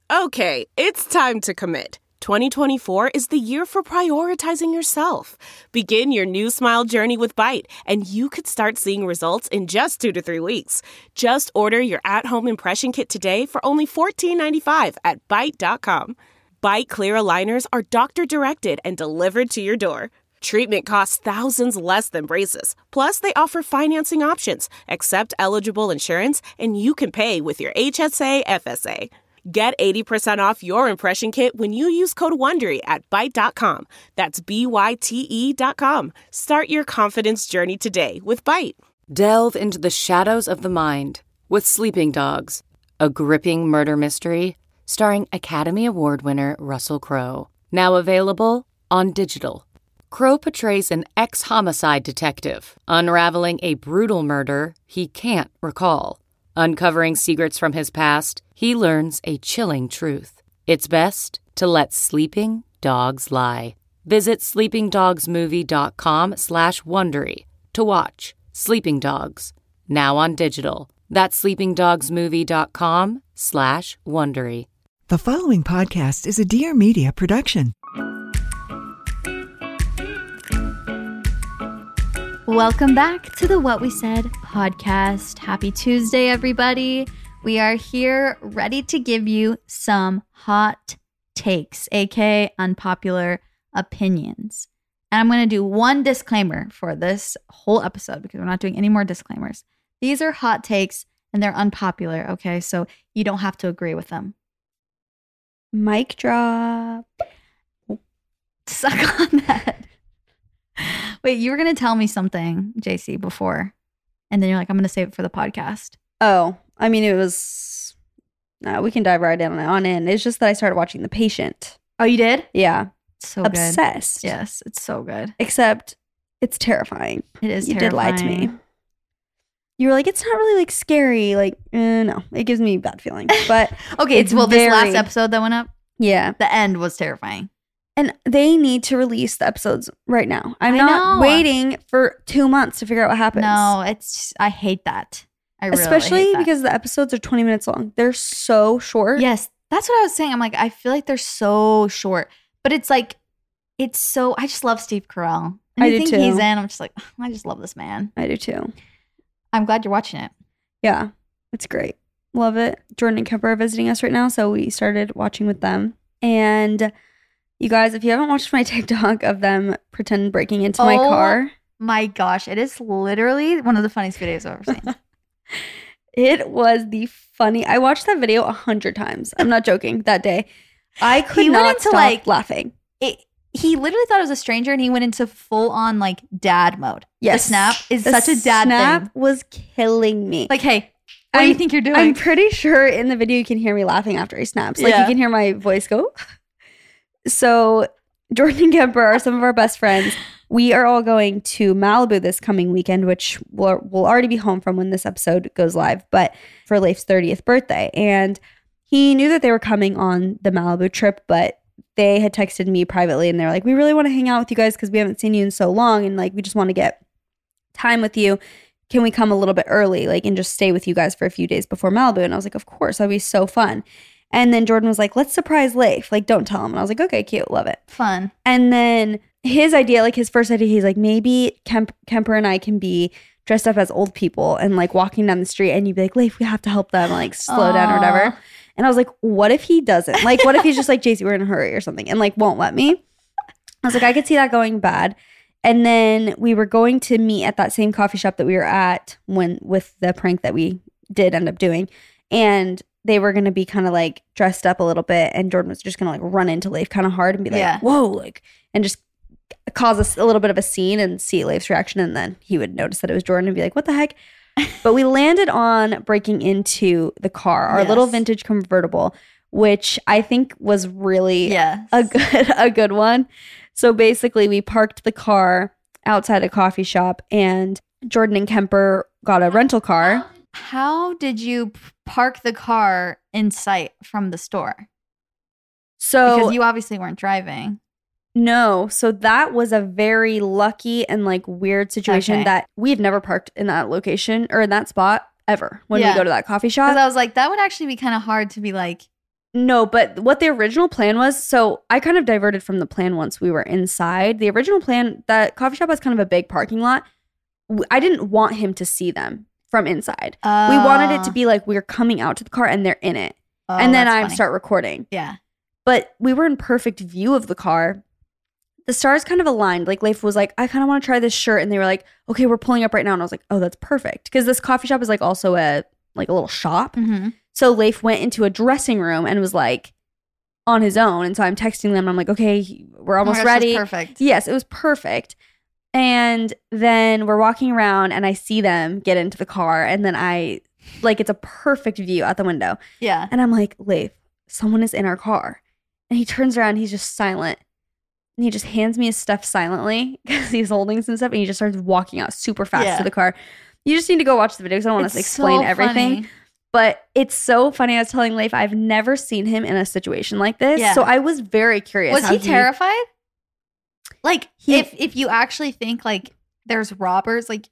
Okay, it's time to commit. 2024 is the year for prioritizing yourself. Begin your new smile journey with Byte, and you could start seeing results in just 2 to 3 weeks. Just order your at-home impression kit today for only $14.95 at Byte.com. Byte Clear aligners are doctor-directed and delivered to your door. Treatment costs thousands less than braces. Plus, they offer financing options, accept eligible insurance, and you can pay with your HSA, FSA. Get 80% off your impression kit when you use code WONDERY at Byte.com. That's BYTE.com. Start your confidence journey today with Byte. Delve into the shadows of the mind with Sleeping Dogs, a gripping murder mystery starring Academy Award winner Russell Crowe. Now available on digital. Crowe portrays an ex-homicide detective unraveling a brutal murder he can't recall. Uncovering secrets from his past, he learns a chilling truth. It's best to let sleeping dogs lie. Visit sleepingdogsmovie.com/Wondery to watch Sleeping Dogs, now on digital. That's sleepingdogsmovie.com/Wondery. The following podcast is a Dear Media production. Welcome back to the What We Said podcast. Happy Tuesday, everybody. We are here ready to give you some hot takes, aka unpopular opinions. And I'm going to do one disclaimer for this whole episode because we're not doing any more disclaimers. These are hot takes and they're unpopular, okay? So you don't have to agree with them. Mic drop. Suck on that. Wait, you were going to tell me something, JC, before. And then you're like, I'm going to save it for the podcast. Oh, I mean, it was... No, we can dive right on in. It's just that I started watching The Patient. Oh, you did? Yeah. So Obsessed. good. Yes, it's so good. Except it's terrifying. It is You terrifying. did lie to me. You were like, it's not really like scary. Like, no, it gives me bad feelings. But okay, it's this last episode that went up, yeah, the end was terrifying. And they need to release the episodes right now. I'm I not know. waiting for 2 months to figure out what happens. No, I hate that. I really Especially hate that. because the episodes are 20 minutes long. They're so short. Yes, that's what I was saying. I'm like, I feel like they're so short. But it's like, it's so, I just love Steve Carell. I do Anything too. he's in, I'm just like, I just love this man. I do too. I'm glad you're watching it. Yeah, it's great. Love it. Jordan and Kemper are visiting us right now, so we started watching with them. And you guys, if you haven't watched my TikTok of them pretend breaking into my car. My gosh, it is literally one of the funniest videos I've ever seen. It was the funny. I watched that video 100 times. I'm not joking. That day, I could He went not into, stop like, laughing. He literally thought it was a stranger and he went into full on like dad mode. Yes, The snap is The such a dad snap thing. was killing me. Like, hey, what do you think you're doing? I'm pretty sure in the video you can hear me laughing after he snaps. Like Yeah. you can hear my voice go. So Jordan and Kemper are some of our best friends. We are all going to Malibu this coming weekend, which we'll already be home from when this episode goes live, but for Leif's 30th birthday. And he knew that they were coming on the Malibu trip, but they had texted me privately and they're like, we really want to hang out with you guys because we haven't seen you in so long. And like, we just want to get time with you. Can we come a little bit early, like, and just stay with you guys for a few days before Malibu? And I was like, of course, that'd be so fun. And then Jordan was like, let's surprise Leif. Like, don't tell him. And I was like, okay, cute. Love it. Fun. And then his idea, like his first idea, he's like, maybe Kemper and I can be dressed up as old people and like walking down the street and you'd be like, Leif, we have to help them, like slow down or whatever. And I was like, what if he doesn't? Like, what if he's just like, JC, we're in a hurry or something and like won't let me? I was like, I could see that going bad. And then we were going to meet at that same coffee shop that we were at with the prank that we did end up doing. And they were going to be kind of like dressed up a little bit. And Jordan was just going to like run into Leif kind of hard and be like, whoa, like, and just cause us a little bit of a scene and see Leif's reaction. And then he would notice that it was Jordan and be like, what the heck? But we landed on breaking into the car, our little vintage convertible, which I think was really a good one. So basically we parked the car outside a coffee shop and Jordan and Kemper got a rental car. How did you park the car in sight from the store? So because you obviously weren't driving. No. So that was a very lucky and like weird situation that we've never parked in that location or in that spot ever when we go to that coffee shop. Because I was like, that would actually be kind of hard to be like, No, but what the original plan was, so I kind of diverted from the plan once we were inside. The original plan, that coffee shop has kind of a big parking lot. I didn't want him to see them from inside. We wanted it to be like we were coming out to the car and they're in it. And then I'd start recording. Yeah. But we were in perfect view of the car. The stars kind of aligned. Like Leif was like, I kind of want to try this shirt. And they were like, okay, we're pulling up right now. And I was like, oh, that's perfect. Because this coffee shop is like also a little shop. Mm-hmm. So Leif went into a dressing room and was like on his own. And so I'm texting them. And I'm like, okay, we're almost ready. That's perfect. Yes, it was perfect. And then we're walking around and I see them get into the car. And then it's a perfect view out the window. Yeah. And I'm like, Leif, someone is in our car. And he turns around, he's just silent. And he just hands me his stuff silently because he's holding some stuff. And he just starts walking out super fast to the car. You just need to go watch the video because I don't want to explain everything. Funny. But it's so funny. I was telling Leif, I've never seen him in a situation like this. Yeah. So I was very curious. Was he terrified? Like, if you actually think like there's robbers, like,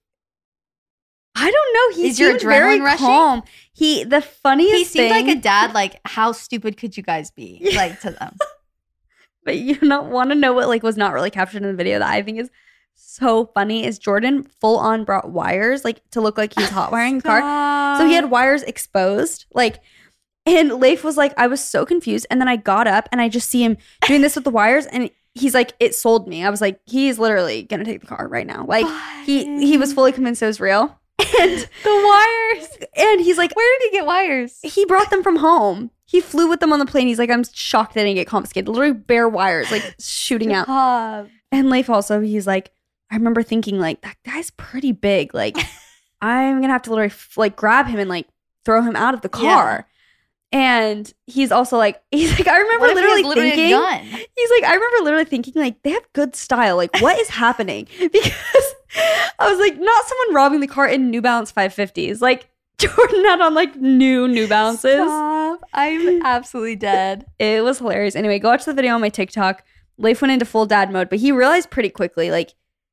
I don't know. He is your seemed adrenaline very rushing? calm. The funniest he seemed thing, like a dad. Like, how stupid could you guys be? Like, to them. But you don't want to know what like was not really captured in the video that I think is so funny is Jordan full on brought wires like to look like he's hot wiring the car. So he had wires exposed, like, and Leif was like, I was so confused. And then I got up and I just see him doing this with the wires and he's like, it sold me. I was like, he's literally gonna take the car right now. Like he was fully convinced it was real. And the wires. And he's like, where did he get wires? He brought them from home. He flew with them on the plane. He's like, I'm shocked they didn't get confiscated. Literally bare wires, like shooting out. And Leif also, he's like, I remember thinking like, that guy's pretty big. Like, I'm gonna have to literally like grab him and like throw him out of the car. And he's also like, I remember literally thinking, he's like, I remember literally thinking like, they have good style. Like, what is happening? Because I was like, not someone robbing the car in New Balance 550s. Like, Jordan had on like New Balances. Stop. I'm absolutely dead. It was hilarious. Anyway, go watch the video on my TikTok. Leif went into full dad mode, but he realized pretty quickly, like,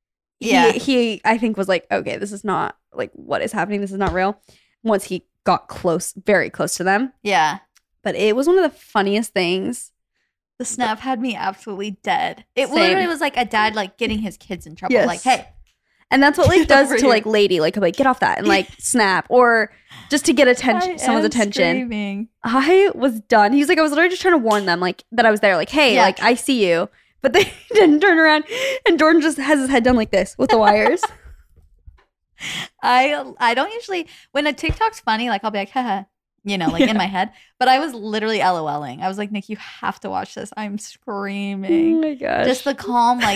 he I think was like, okay, this is not like what is happening. This is not real. Once he got very close to them. Yeah. But it was one of the funniest things. The snap had me absolutely dead. It literally was like a dad like getting his kids in trouble. Yes. Like, hey. And that's what Leif does to like Lady, like get off that and like snap or just to get someone's attention. Screaming. I was done. He was like, I was literally just trying to warn them like that I was there. Like, hey, like I see you. But they didn't turn around and Jordan just has his head down like this with the wires. I don't usually, when a TikTok's funny, like I'll be like, haha, you know, like in my head. But I was literally LOLing. I was like, Nick, you have to watch this. I'm screaming. Oh my gosh. Just the calm, like,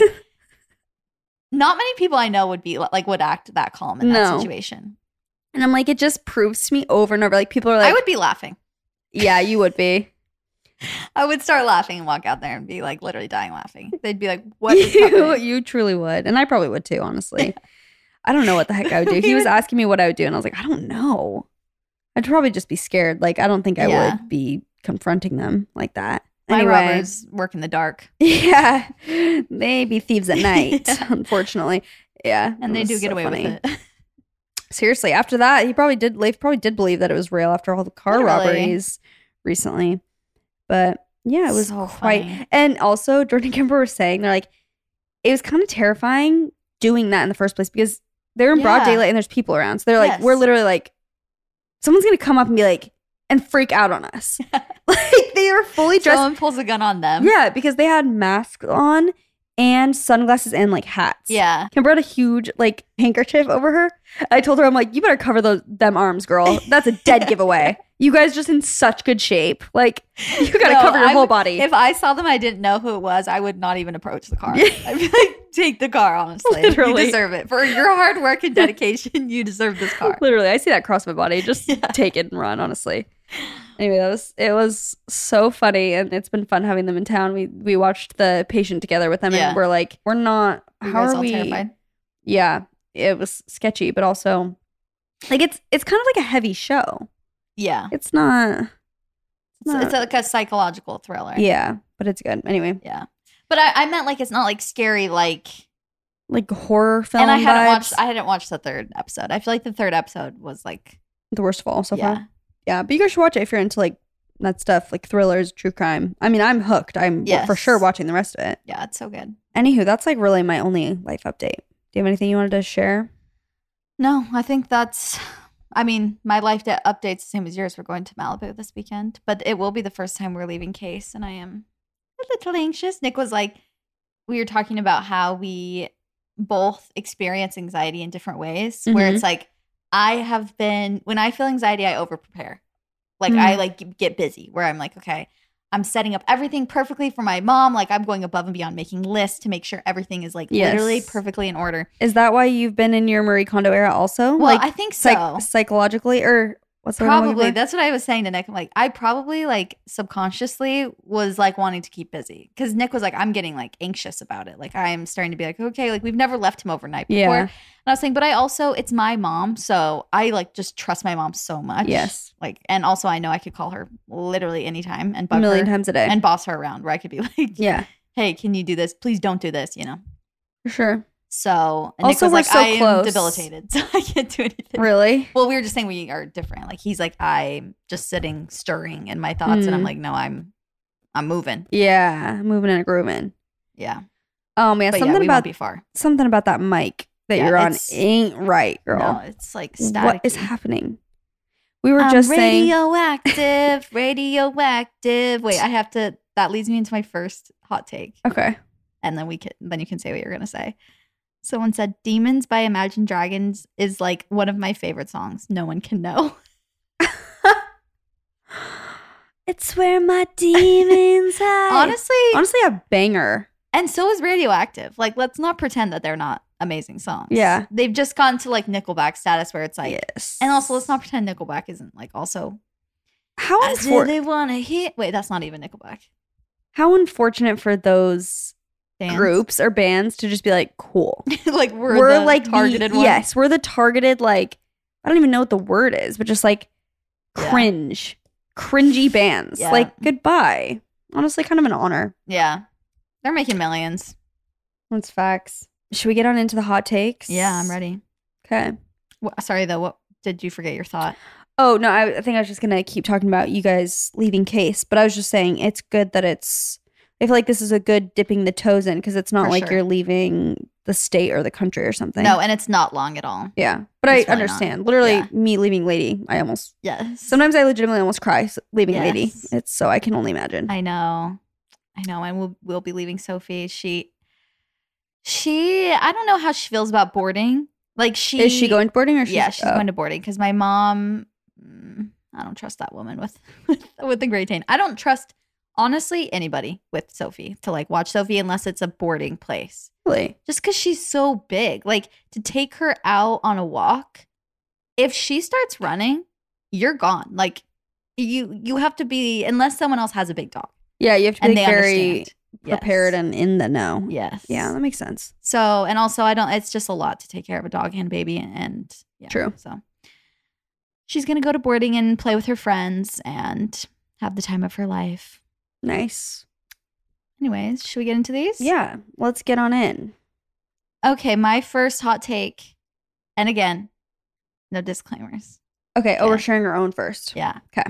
not many people I know would act that calm in that situation. And I'm like, it just proves to me over and over. Like people are like, I would be laughing. Yeah, you would be. I would start laughing and walk out there and be like literally dying laughing. They'd be like, what is happening? You truly would. And I probably would too, honestly. I don't know what the heck I would do. He was asking me what I would do. And I was like, I don't know. I'd probably just be scared. Like, I don't think I would be confronting them like that. My robbers work in the dark. Yeah. They be thieves at night, unfortunately. Yeah. And they do get away with it. Seriously. After that, Leif probably did believe that it was real after all the car robberies recently. But yeah, it was so quite funny. And also Jordan and Kimber were saying, they're like, it was kind of terrifying doing that in the first place because they're in broad daylight and there's people around. So they're like, we're literally like, someone's going to come up and be like, and freak out on us. Like they are fully dressed. Someone pulls a gun on them. Yeah, because they had masks on and sunglasses and like hats. Yeah. Kimber had a huge like handkerchief over her. I told her, I'm like, you better cover them arms, girl. That's a dead giveaway. You guys just in such good shape. Like you got to cover your whole body. If I saw them, I didn't know who it was, I would not even approach the car. I'd be like, take the car, honestly. Literally. You deserve it. For your hard work and dedication, you deserve this car. Literally, I see that cross my body. Just take it and run, honestly. Anyway, it was so funny, and it's been fun having them in town. We watched The Patient together with them, and we're like, we're not. How are we? Terrified? Yeah, it was sketchy, but also like it's kind of like a heavy show. Yeah, it's not. It's like a psychological thriller. Yeah, but it's good. Anyway, yeah, but I meant like it's not like scary, like horror film. And I vibes. hadn't watched the third episode. I feel like the third episode was like the worst of all so far. Yeah, but you guys should watch it if you're into like that stuff, like thrillers, true crime. I mean, I'm hooked. I'm for sure watching the rest of it. Yeah, it's so good. Anywho, that's like really my only life update. Do you have anything you wanted to share? No, I think that's, I mean, my life update's the same as yours. We're going to Malibu this weekend, but it will be the first time we're leaving Case, and I am a little anxious. Nick was like, we were talking about how we both experience anxiety in different ways, where it's like, when I feel anxiety, I over prepare. Like I like get busy where I'm like, okay, I'm setting up everything perfectly for my mom. Like I'm going above and beyond, making lists to make sure everything is like literally perfectly in order. Is that why you've been in your Marie Kondo era also? Well, like, I think so. Psychologically, or what's the probably? That's what I was saying to Nick. I'm like, I probably like subconsciously was like wanting to keep busy because Nick was like, I'm getting like anxious about it. Like I'm starting to be like, okay, like we've never left him overnight before. Yeah. And I was saying, but I also, it's my mom. So I like just trust my mom so much. Yes. Like, and also I know I could call her literally anytime and bug a million her times a day and boss her around where I could be like, yeah, hey, can you do this? Please don't do this, you know? For sure. So, and also, Nick was we're like, so I close. am debilitated, so I can't do anything. Really? Well, we were just saying we are different. Like he's like, I'm just sitting, stirring in my thoughts, and I'm like, no, I'm moving. Yeah, moving and grooving. Yeah. Oh man, But something yeah, we about won't be far. something about that mic that you're on ain't right, girl. No, it's like static. What is happening? We were just saying radioactive, radioactive. Wait, I have to. That leads me into my first hot take. Okay. And then you can say what you're gonna say. Someone said Demons by Imagine Dragons is like one of my favorite songs. No one can know. It's where my demons hide. Honestly, a banger. And so is Radioactive. Like, let's not pretend that they're not amazing songs. Yeah. They've just gone to like Nickelback status where it's like, yes. And also let's not pretend Nickelback isn't like also. How I really want to hit. Wait, that's not even Nickelback. How unfortunate for those groups or bands to just be like, cool. Like we're the like targeted one. Yes, we're the targeted, like, I don't even know what the word is, but just like cringy bands. Yeah. Like, goodbye. Honestly, kind of an honor. Yeah. They're making millions. That's facts. Should we get on into the hot takes? Yeah, I'm ready. Okay. Sorry though, what did you forget your thought? Oh, no, I think I was just going to keep talking about you guys leaving Case, but I was just saying it's good that I feel like this is a good dipping the toes in because it's not For like sure. you're leaving the state or the country or something. No, and it's not long at all. Yeah. But It's I really understand. not. Literally, Yeah. me leaving Lady, Yes. sometimes I legitimately almost cry leaving Yes. Lady. It's so I can only imagine. I know. And we'll be leaving Sophie. She I don't know how she feels about boarding. Like Is she going to boarding or she's going to boarding because my mom, I don't trust that woman with the Great Dane. I don't trust honestly anybody with Sophie to like watch Sophie unless it's a boarding place. Really? Just because she's so big, like to take her out on a walk, if she starts running, you're gone. Like you have to be, unless someone else has a big dog. Yeah, you have to be And they very understand. prepared Yes. and in the know. Yes. Yeah, that makes sense. So, and also it's just a lot to take care of a dog and baby and yeah. True. So she's going to go to boarding and play with her friends and have the time of her life. Nice. Anyways, should we get into these? Yeah, let's get on in. Okay, my first hot take. And again, no disclaimers. Okay, Yeah. we're sharing our own first. Yeah. Okay.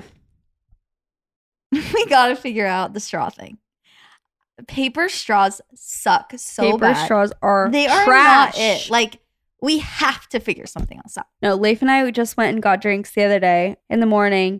We got to figure out the straw thing. Paper straws suck so Paper bad. straws are They are trash. not it. Like, we have to figure something else out. No, Leif and I just went and got drinks the other day in the morning.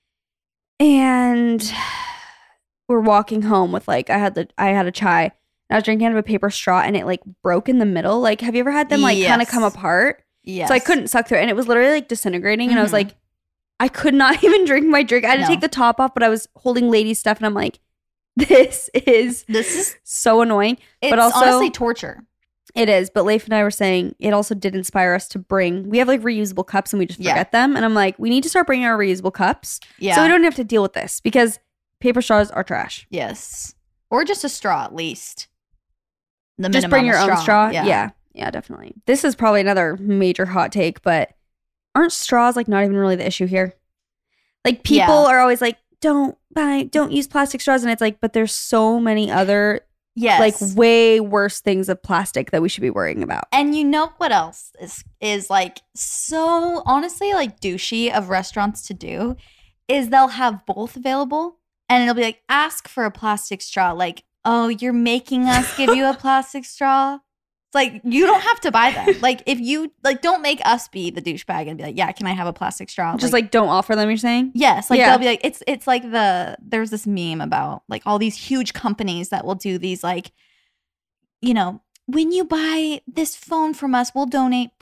And we're walking home with like I had a chai. And I was drinking out of a paper straw and it like broke in the middle. Like, have you ever had them like kind of come apart? Yes. So I couldn't suck through it. And it was literally like disintegrating. And I was Mhm. like, I could not even drink my drink. I had to No. take the top off, but I was holding Lady's stuff and I'm like, this is so annoying. It's but also honestly torture. it is. But Leif and I were saying it also did inspire us to bring, we have like reusable cups and we just Yeah. forget them. And I'm like, we need to start bringing our reusable cups. Yeah. So we don't have to deal with this because paper straws are trash. Yes. Or just a straw at least. The Just bring your minimum own straw. Yeah. Yeah, definitely. This is probably another major hot take, but aren't straws like not even really the issue here? Like people are always like, don't use plastic straws. And it's like, but there's so many other Yes. like way worse things of plastic that we should be worrying about. And you know what else is like so honestly like douchey of restaurants to do is they'll have both available, and it'll be like, ask for a plastic straw. Like, oh, you're making us give you a plastic straw? It's like, you don't have to buy them. Like, if you, like, don't make us be the douchebag and be like, yeah, can I have a plastic straw? Just like don't offer them, you're saying? Yes. Like, Yeah. they'll be like, it's like there's this meme about like all these huge companies that will do these like, you know, when you buy this phone from us, we'll donate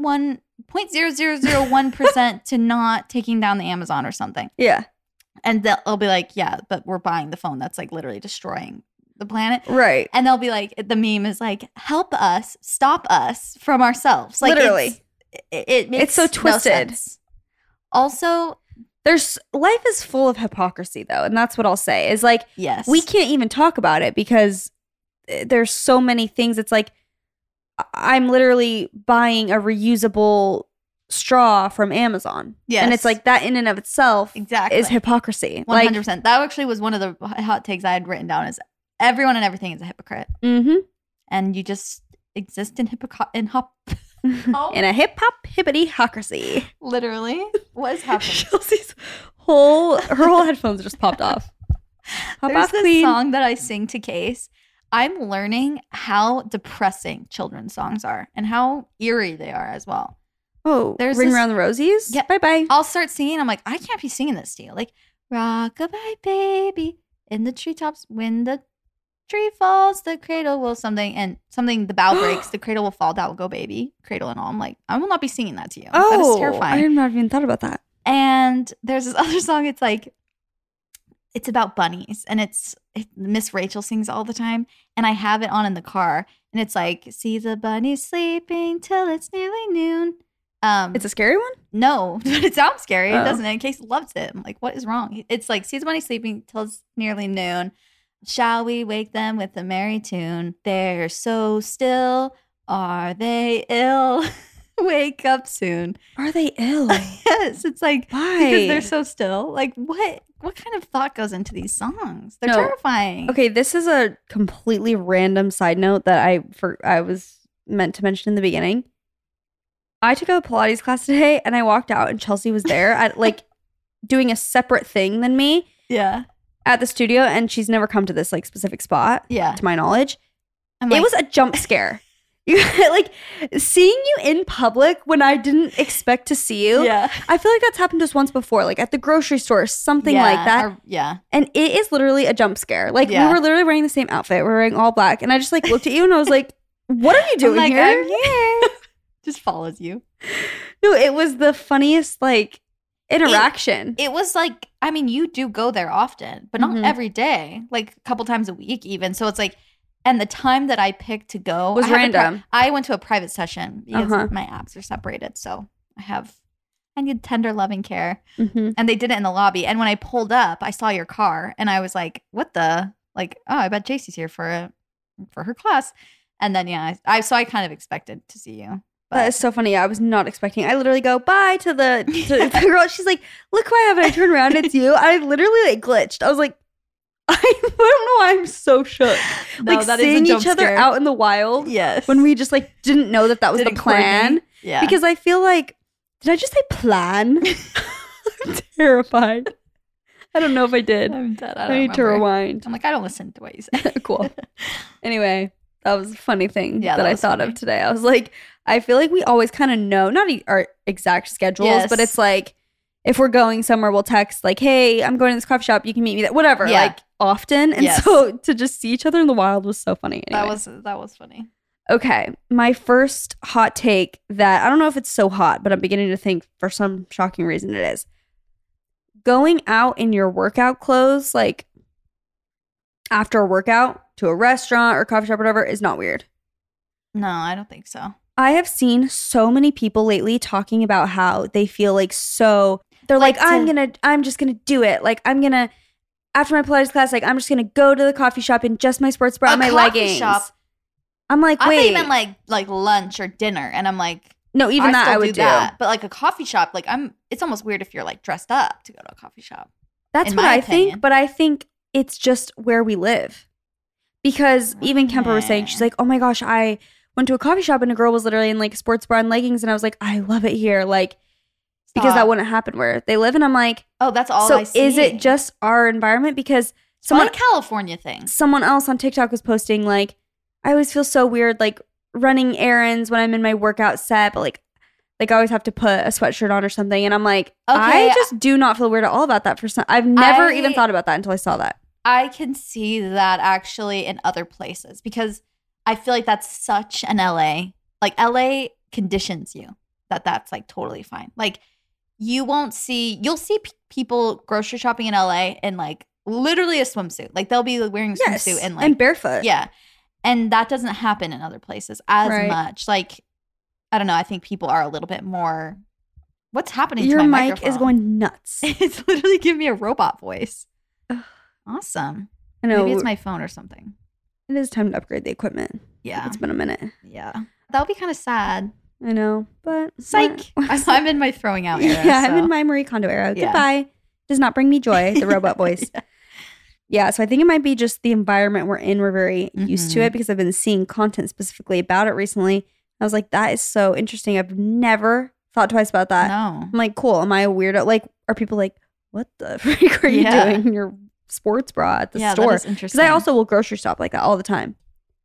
0.0001% to not taking down the Amazon or something. Yeah. And they'll be like, yeah, but we're buying the phone that's like literally destroying the planet. Right. And they'll be like, the meme is like, help us, stop us from ourselves. Like, Literally. It makes It's so no twisted. sense. Also, Life is full of hypocrisy, though. And that's what I'll say is like, yes. we can't even talk about it because there's so many things. It's like, I'm literally buying a reusable straw from Amazon. Yes. And it's like that in and of itself Exactly. is hypocrisy. 100%. That actually was one of the hot takes I had written down is everyone and everything is a hypocrite. Mm-hmm. And you just exist in In a hip hop hippity hocracy. Literally. What is happening? Chelsea's her whole headphones just popped off. Pop There's off, this queen. song that I sing to Case. I'm learning how depressing children's songs are and how eerie they are as well. Oh, There's Ring this- Around the Rosies? Yeah. Bye-bye. I'll start singing. I'm like, I can't be singing this to you. Like, rock-a-bye, baby, in the treetops. When the tree falls, the cradle will something. And something, the bough breaks, the cradle will fall, that will go, baby. Cradle and all. I'm like, I will not be singing that to you. That is I terrifying. had not even thought about that. And there's this other song. It's like, it's about bunnies. And Miss Rachel sings all the time. And I have it on in the car. And it's like, see the bunny sleeping till it's nearly noon. It's a scary one? No, but it sounds scary. It Oh. doesn't. And Case loves it. I'm like, what is wrong? It's like, see the bunny sleeping till it's nearly noon. Shall we wake them with a merry tune? They're so still. Are they ill? Wake up soon. Are they ill? Yes, it's like, Why? because they're so still. Like, what kind of thought goes into these songs? They're No. terrifying. Okay, this is a completely random side note that I was meant to mention in the beginning. I took a Pilates class today and I walked out and Chelsea was there at like doing a separate thing than me Yeah. at the studio, and she's never come to this like specific spot Yeah. to my knowledge. I'm like, It was a jump scare. Like seeing you in public when I didn't expect to see you. yeah. I feel like that's happened just once before, like at the grocery store, something Yeah, like that. or- yeah. And it is literally a jump scare. Like Yeah. we were literally wearing the same outfit. We were wearing all black. And I just like looked at you and I was like, what are you doing I'm like, here? I'm here. Just follows you. No, it was the funniest like interaction. It was like, I mean, you do go there often, but not Mhm. every day, like a couple times a week even. So it's like, and the time that I picked to go Was I have a random. I went to a private session because Uh-huh. my apps are separated. So I need tender loving care. Mhm. And they did it in the lobby. And when I pulled up, I saw your car and I was like, what the? Like, oh, I bet JC's here for her class. And then, yeah, I kind of expected to see you. That is so funny. I was not expecting. I literally go bye to the girl. She's like, look who I have. And I turn around. It's you. I literally like glitched. I was like, I don't know why I'm so shook. No, Like that is a seeing jump each other scare. out in the wild Yes. when we just like didn't know that was Didn't the plan. coordinate. Yeah. Because I feel like, did I just say plan? I'm terrified. I don't know if I did. I'm dead. I I don't need to remember. rewind. I'm like, I don't listen to what you say. Cool. Anyway, that was a funny thing Yeah, that that I was thought funny. of today. I was like, I feel like we always kind of know, not our exact schedules, Yes. but it's like, if we're going somewhere, we'll text like, hey, I'm going to this coffee shop. You can meet me there. Whatever. Yeah. Like often. And Yes. so to just see each other in the wild was so funny. Anyway. That was funny. Okay. My first hot take that I don't know if it's so hot, but I'm beginning to think for some shocking reason it is. Going out in your workout clothes, like after a workout to a restaurant or coffee shop or whatever, is not weird. No, I don't think so. I have seen so many people lately talking about how they feel like they're like, I'm just gonna do it. Like after my Pilates class, like I'm just gonna go to the coffee shop in just my sports bra and my coffee leggings. shop? I'm like, I wait, thought you meant like lunch or dinner, and I'm like, no, even that still I would do. that. But like a coffee shop, like it's almost weird if you're like dressed up to go to a coffee shop. That's in what my I opinion. think, but I think it's just where we live. Because even Kemper was saying, she's like, oh my gosh, I went to a coffee shop and a girl was literally in like sports bra and leggings, and I was like, I love it here. Like, because that wouldn't happen where they live. And I'm like, oh, that's all so I see. is it just our environment? Because someone California thing. Someone else on TikTok was posting like, I always feel so weird like running errands when I'm in my workout set, but like I always have to put a sweatshirt on or something. And I'm like, I just do not feel weird at all about that. I've never even thought about that until I saw that. I can see that actually in other places because I feel like that's such an LA. Like LA conditions you that's like totally fine. Like you'll see people grocery shopping in LA in like literally a swimsuit. Like they'll be wearing a swimsuit and like and barefoot. Yeah. And that doesn't happen in other places as much. Like, I don't know. I think people are a little bit more. What's happening to my microphone? Your mic is going nuts. It's literally giving me a robot voice. Awesome. I know. Maybe it's my phone or something. It is time to upgrade the equipment. Yeah. It's been a minute. Yeah. That would be kind of sad. I know, but psych. I'm in my throwing out era. Yeah, I'm in my Marie Kondo era. Yeah. Goodbye. Does not bring me joy, the robot voice. Yeah, so I think it might be just the environment we're in. We're very used to it because I've been seeing content specifically about it recently. I was like, that is so interesting. I've never thought twice about that. No. I'm like, cool. Am I a weirdo? Like, are people like, what the freak are you doing in your sports bra at the store? That is interesting. Because I also will grocery shop like that all the time.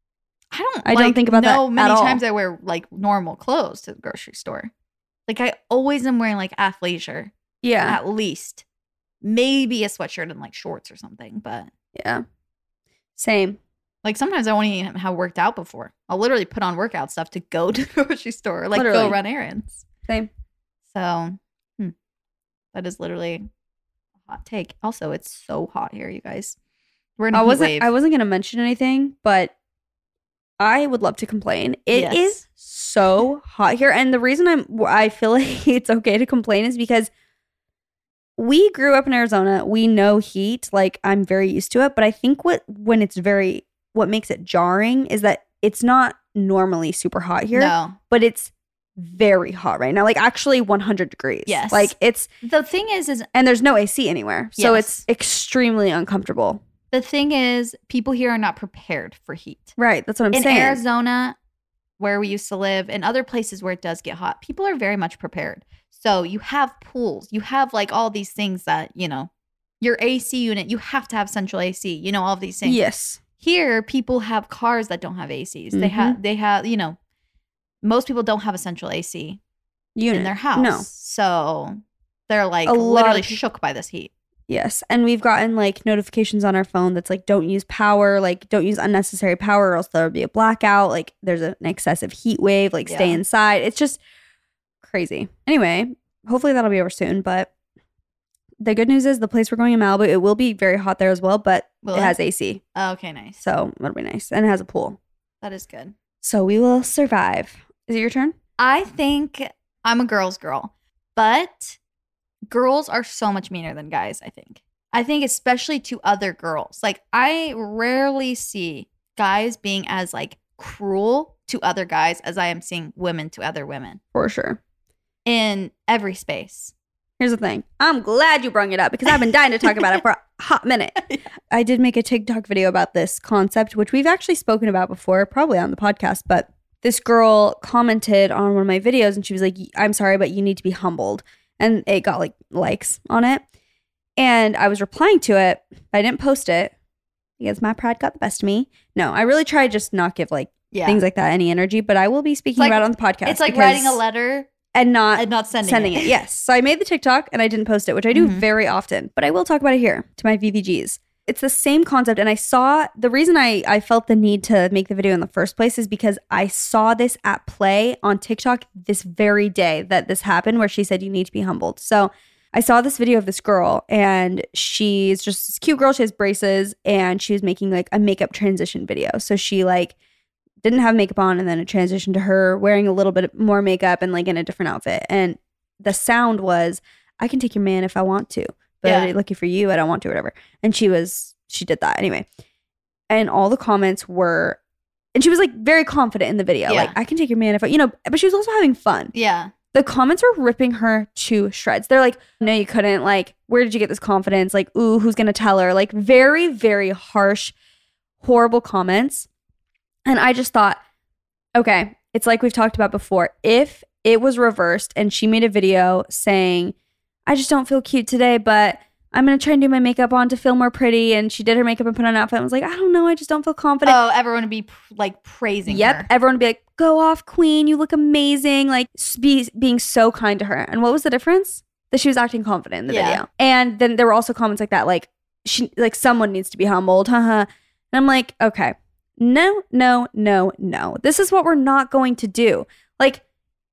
I don't think about that many at all. times I wear like normal clothes to the grocery store. Like I always am wearing like athleisure. Yeah. At least. Maybe a sweatshirt and like shorts or something, but yeah, same. Like sometimes I won't even have worked out before. I'll literally put on workout stuff to go to the grocery store, like go run errands. Same. So that is literally a hot take. Also, it's so hot here, you guys. We're in a heat wave. I wasn't gonna mention anything, but I would love to complain. It is so hot here, and the reason I feel like it's okay to complain is because we grew up in Arizona. We know heat. Like, I'm very used to it. But I think what makes it jarring is that it's not normally super hot here. No. But it's very hot right now. Like, actually 100 degrees. Yes. Like, it's... The thing is... And there's no AC anywhere. So it's extremely uncomfortable. The thing is, people here are not prepared for heat. Right. That's what I'm saying. In Arizona, where we used to live, and other places where it does get hot, people are very much prepared. So you have pools, you have like all these things that, you know, your AC unit, you have to have central AC, you know, all of these things. Yes. Here, people have cars that don't have ACs. Mm-hmm. They have, you know, most people don't have a central AC unit in their house. No. So they're like literally shook by this heat. Yes. And we've gotten like notifications on our phone that's like, don't use power, like don't use unnecessary power or else there'll be a blackout. Like there's an excessive heat wave, like stay inside. It's just crazy. Anyway, hopefully that'll be over soon. But the good news is the place we're going in Malibu, it will be very hot there as well, but it has AC. Oh, okay, nice. So that'll be nice. And it has a pool. That is good. So we will survive. Is it your turn? I think I'm a girl's girl, but girls are so much meaner than guys, I think especially to other girls. Like, I rarely see guys being as, like, cruel to other guys as I am seeing women to other women. For sure. In every space. Here's the thing. I'm glad you brought it up because I've been dying to talk about it for a hot minute. Yeah. I did make a TikTok video about this concept, which we've actually spoken about before, probably on the podcast, but this girl commented on one of my videos and she was like, I'm sorry, but you need to be humbled. And it got like likes on it. And I was replying to it. I didn't post it because my pride got the best of me. No, I really tried just not give like things like that any energy, but I will be speaking about it on the podcast. It's like writing a letter and not sending it. Yes. So I made the TikTok and I didn't post it, which I do very often, but I will talk about it here to my VVGs. It's the same concept. And I saw the reason I felt the need to make the video in the first place is because I saw this at play on TikTok this very day that this happened, where she said, you need to be humbled. So I saw this video of this girl and she's just this cute girl. She has braces and she was making like a makeup transition video. So she like didn't have makeup on and then it transitioned to her wearing a little bit more makeup and like in a different outfit. And the sound was, I can take your man if I want to. But looking for you, I don't want to, or whatever. And she did that anyway. And all the comments were, and she was like very confident in the video. Like, I can take your man if I, but she was also having fun. Yeah. The comments were ripping her to shreds. They're like, no, you couldn't. Like, where did you get this confidence? Like, ooh, who's going to tell her? Like, very, very harsh, horrible comments. And I just thought, okay, it's like we've talked about before. If it was reversed and she made a video saying, I just don't feel cute today, but I'm going to try and do my makeup on to feel more pretty. And she did her makeup and put on an outfit. I was like, I don't know. I just don't feel confident. Oh, everyone would be like praising her. Everyone would be like, go off, queen. You look amazing. Like being so kind to her. And what was the difference? That she was acting confident in the video. And then there were also comments like that. Like someone needs to be humbled. And I'm like, okay, no. This is what we're not going to do. Like,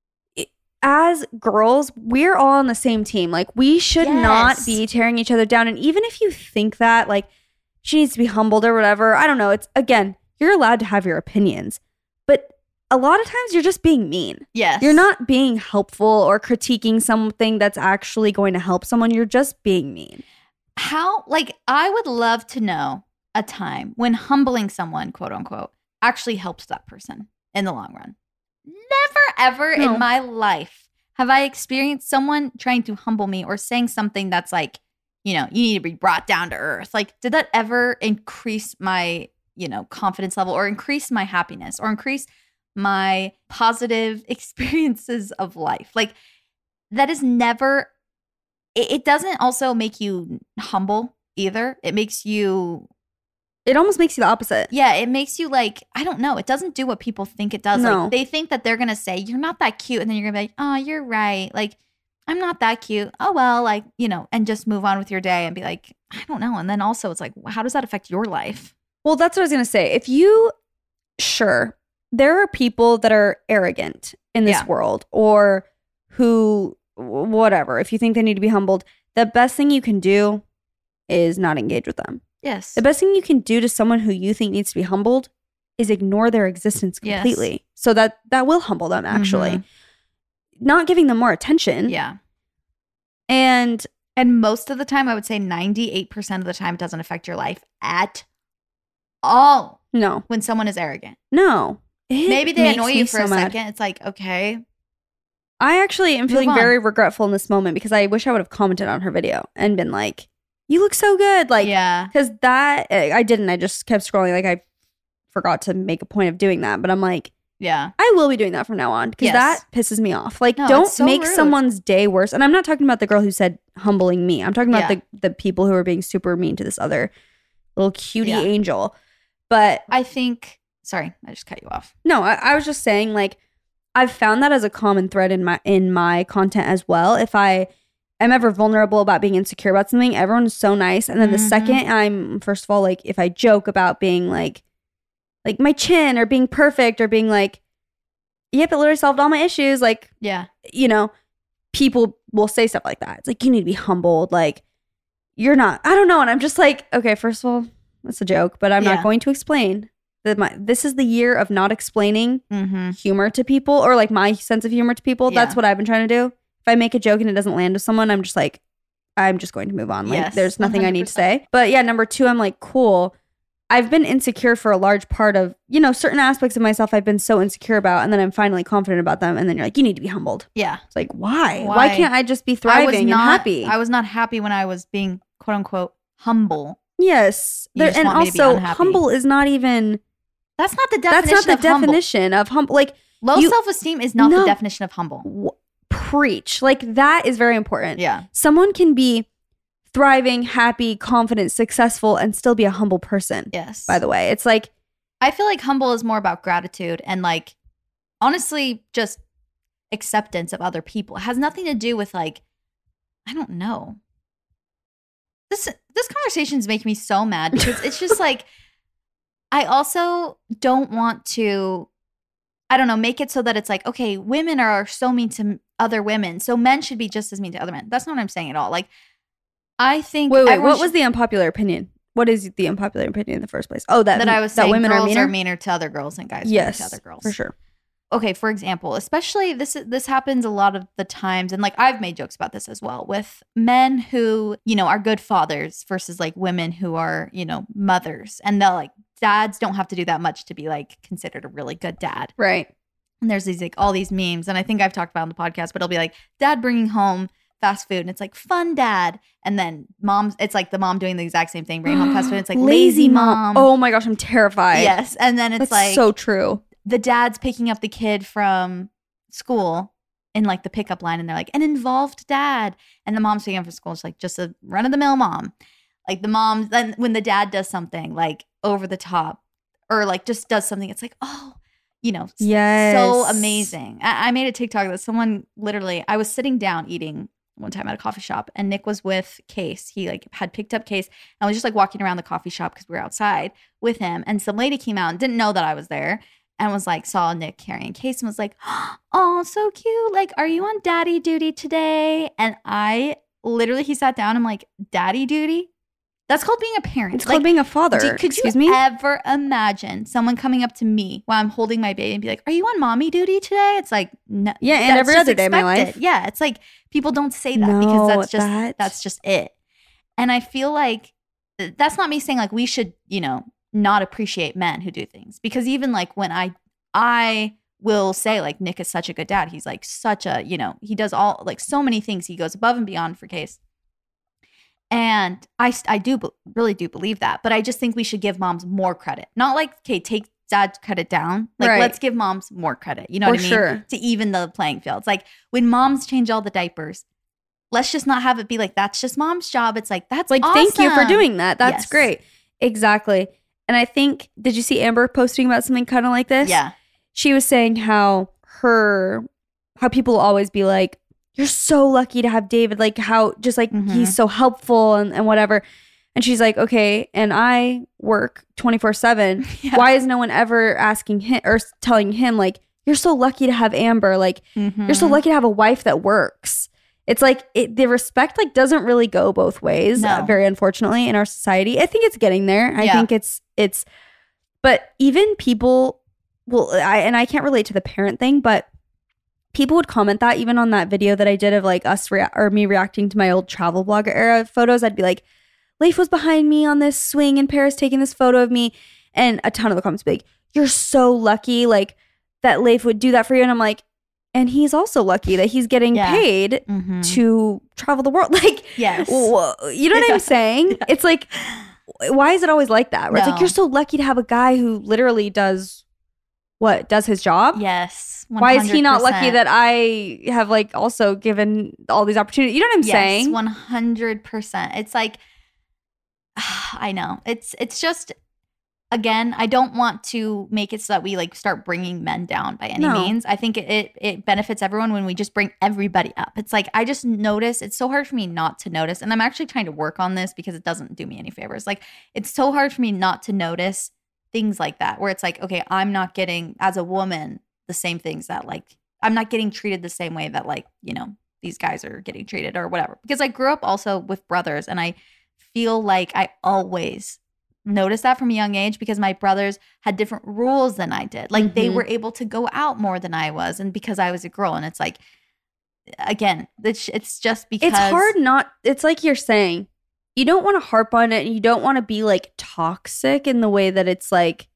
as girls, we're all on the same team. Like, we should not be tearing each other down. And even if you think that, like, she needs to be humbled or whatever, I don't know. It's, again, you're allowed to have your opinions. But a lot of times you're just being mean. Yes. You're not being helpful or critiquing something that's actually going to help someone. You're just being mean. I would love to know a time when humbling someone, quote unquote, actually helps that person in the long run. Never, ever in my life have I experienced someone trying to humble me or saying something that's like, you need to be brought down to earth. Like, did that ever increase my, confidence level or increase my happiness or increase my positive experiences of life? Like, that is never, it doesn't also make you humble either. It almost makes you the opposite. Yeah, it makes you like, I don't know. It doesn't do what people think it does. No. Like, they think that they're going to say, you're not that cute. And then you're going to be like, oh, you're right. Like, I'm not that cute. Oh, well, like, and just move on with your day and be like, I don't know. And then also it's like, how does that affect your life? Well, that's what I was going to say. Sure, there are people that are arrogant in this world or who, whatever, if you think they need to be humbled, the best thing you can do is not engage with them. Yes. The best thing you can do to someone who you think needs to be humbled is ignore their existence completely. Yes. So that will humble them, actually. Mm-hmm. Not giving them more attention. Yeah. And most of the time, I would say 98% of the time, it doesn't affect your life at all. No. When someone is arrogant. No. Maybe they annoy you for a second. It's like, okay. I actually am feeling very regretful in this moment because I wish I would have commented on her video and been like, you look so good. Like, yeah. Because that, I didn't. I just kept scrolling. Like, I forgot to make a point of doing that. But I'm like, yeah, I will be doing that from now on because that pisses me off. Like, no, don't so make rude. someone's day worse. And I'm not talking about the girl who said humbling me. I'm talking about the people who are being super mean to this other little cutie angel. But I think, sorry, I just cut you off. No, I was just saying, like, I've found that as a common thread in my content as well. If I am ever vulnerable about being insecure about something, everyone's so nice. And then the second I'm, first of all, like, if I joke about being like my chin or being perfect or being like, yep, it literally solved all my issues. Like, people will say stuff like that. It's like, you need to be humbled. Like, you're not, I don't know. And I'm just like, okay, first of all, that's a joke, but I'm not going to explain that this is the year of not explaining humor to people or like my sense of humor to people. That's what I've been trying to do. If I make a joke and it doesn't land with someone, I'm just like, I'm just going to move on. Like, there's nothing 100%. I need to say. But yeah, number 2, I'm like, cool. I've been insecure for a large part of, certain aspects of myself I've been so insecure about, and then I'm finally confident about them. And then you're like, you need to be humbled. Yeah. It's like, why? Why can't I just be thriving and happy? I was not happy when I was being, quote unquote, humble. Yes. And also, humble is not even... That's not the definition of humble. Like, low self-esteem is not the definition of humble. Preach. Like, that is very important. Yeah. Someone can be thriving, happy, confident, successful, and still be a humble person. Yes. By the way, it's like, I feel like humble is more about gratitude and, like, honestly, just acceptance of other people. It has nothing to do with, like, I don't know. This conversation is making me so mad because it's just like, I also don't want to, I don't know, make it so that it's like, okay, women are so mean to other women, so men should be just as mean to other men. That's not what I'm saying at all. Like, I think... Wait, what was the unpopular opinion? What is the unpopular opinion in the first place? Oh, that I was saying women girls are meaner to other girls and guys are meaner to other girls. For sure. Okay, for example, especially this happens a lot of the times, and like I've made jokes about this as well, with men who, are good fathers versus like women who are, mothers. And they'll like, dads don't have to do that much to be like considered a really good dad. Right. And there's these like all these memes, and I think I've talked about it on the podcast, but it'll be like dad bringing home fast food, and it's like fun dad, and then it's like the mom doing the exact same thing, bringing home fast food. It's like lazy mom. Oh my gosh, I'm terrified. Yes, and then it's That's like so true. The dad's picking up the kid from school, in like the pickup line, and they're like, an involved dad. And the mom's taking him for school. It's like just a run-of-the-mill mom. Like the mom, then when the dad does something like over the top or like just does something, it's like, oh, you know, so amazing. I made a TikTok that someone literally, I was sitting down eating one time at a coffee shop, and Nick was with Case. He like had picked up Case, and I was just like walking around the coffee shop because we were outside with him, and some lady came out and didn't know that I was there, and was like, saw Nick carrying Case and was like, oh, so cute. Like, are you on daddy duty today? And I literally, he sat down and I'm like, daddy duty? That's called being a parent. It's called being a father. Could you ever imagine someone coming up to me while I'm holding my baby and be like, are you on mommy duty today? It's like, no. Yeah, and every other day of my life. Yeah, it's like people don't say that because that's just it. And I feel like that's not me saying like we should, you know, not appreciate men who do things. Because even like when I will say like Nick is such a good dad. He's like such a, you know, he does all like so many things. He goes above and beyond for Case. And I really do believe that. But I just think we should give moms more credit. Not like, okay, take dad's credit down. Like, let's give moms more credit. You know what I mean? Sure. To even the playing field. It's like when moms change all the diapers, let's just not have it be like, that's just mom's job. It's like, that's like, awesome. Thank you for doing that. That's great. Exactly. And I think, did you see Amber posting about something kind of like this? Yeah. She was saying how people will always be like, you're so lucky to have David, like how just like he's so helpful and whatever. And she's like, okay, and I work 24/7. Yeah. Why is no one ever asking him or telling him like, you're so lucky to have Amber, like you're so lucky to have a wife that works. It's like the respect like doesn't really go both ways, very unfortunately in our society. I think it's getting there. I think it's, but even people will, I can't relate to the parent thing, but people would comment that even on that video that I did of like me reacting to my old travel blogger era photos. I'd be like, Leif was behind me on this swing in Paris taking this photo of me. And a ton of the comments would be like, you're so lucky like that Leif would do that for you. And I'm like, and he's also lucky that he's getting paid to travel the world. Like, yes. You know what I'm saying? Yeah. It's like, why is it always like that? Where it's like, you're so lucky to have a guy who literally does his job? Yes. 100%. Why is he not lucky that I have like also given all these opportunities? You know what I'm saying? 100%. It's like, I know. It's just, again, I don't want to make it so that we like start bringing men down by any means. I think it benefits everyone when we just bring everybody up. It's like, I just notice, it's so hard for me not to notice. And I'm actually trying to work on this because it doesn't do me any favors. Like, it's so hard for me not to notice things like that, where it's like, okay, I'm not getting, as a woman, the same things that like, I'm not getting treated the same way that like, you know, these guys are getting treated or whatever. Because I grew up also with brothers, and I feel like I always noticed that from a young age because my brothers had different rules than I did. Like they were able to go out more than I was, and because I was a girl. And it's like, again, it's just because it's hard not, it's like you're saying, you don't want to harp on it and you don't want to be like toxic in the way that it's like,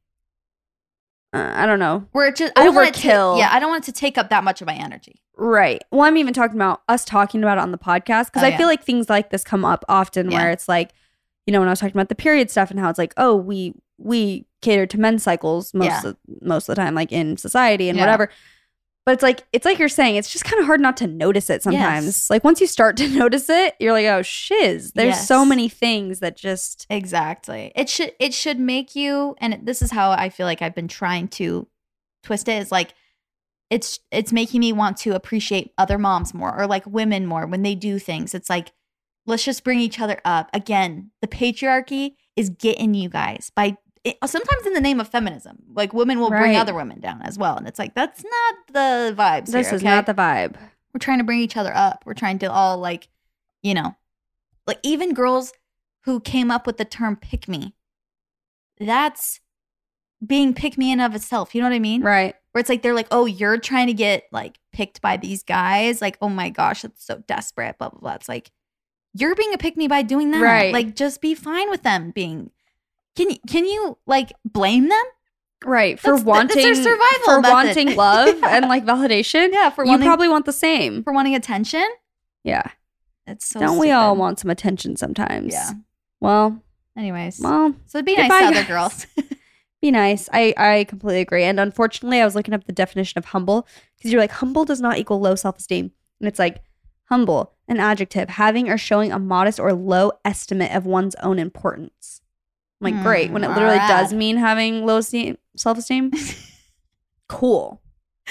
I don't know. Where it just overkill. I don't want it to take up that much of my energy. Right. Well, I'm even talking about us talking about it on the podcast because I feel like things like this come up often where it's like, you know, when I was talking about the period stuff and how it's like, oh, we cater to men's cycles most of the time, like in society and whatever. But it's like you're saying, it's just kind of hard not to notice it sometimes. Yes. Like once you start to notice it, you're like, oh shiz. There's so many things that just exactly. It should make you, and this is how I feel like I've been trying to twist it, is like it's making me want to appreciate other moms more or like women more when they do things. It's like, let's just bring each other up. Again, the patriarchy is getting you guys by sometimes in the name of feminism. Like women will bring other women down as well. And it's like, that's not the vibes. This is not the vibe. We're trying to bring each other up. We're trying to all like, you know, like even girls who came up with the term pick me. That's being pick me in of itself. You know what I mean? Right. Where it's like, they're like, oh, you're trying to get like picked by these guys. Like, oh my gosh, that's so desperate, blah, blah, blah. It's like, you're being a pick me by doing that. Right. Like, just be fine with them being. Can you like blame them? Right. For that's wanting their survival for method. wanting love and like validation. Yeah. You probably want the same. For wanting attention. Yeah. It's so Don't stupid. we all want some attention sometimes? Yeah. Well. Anyways. Well. So be nice to other girls. Be nice. I completely agree. And unfortunately, I was looking up the definition of humble because you're like, humble does not equal low self-esteem. And it's like, humble, an adjective, having or showing a modest or low estimate of one's own importance. I'm like, great. When it literally does mean having low self-esteem. Cool.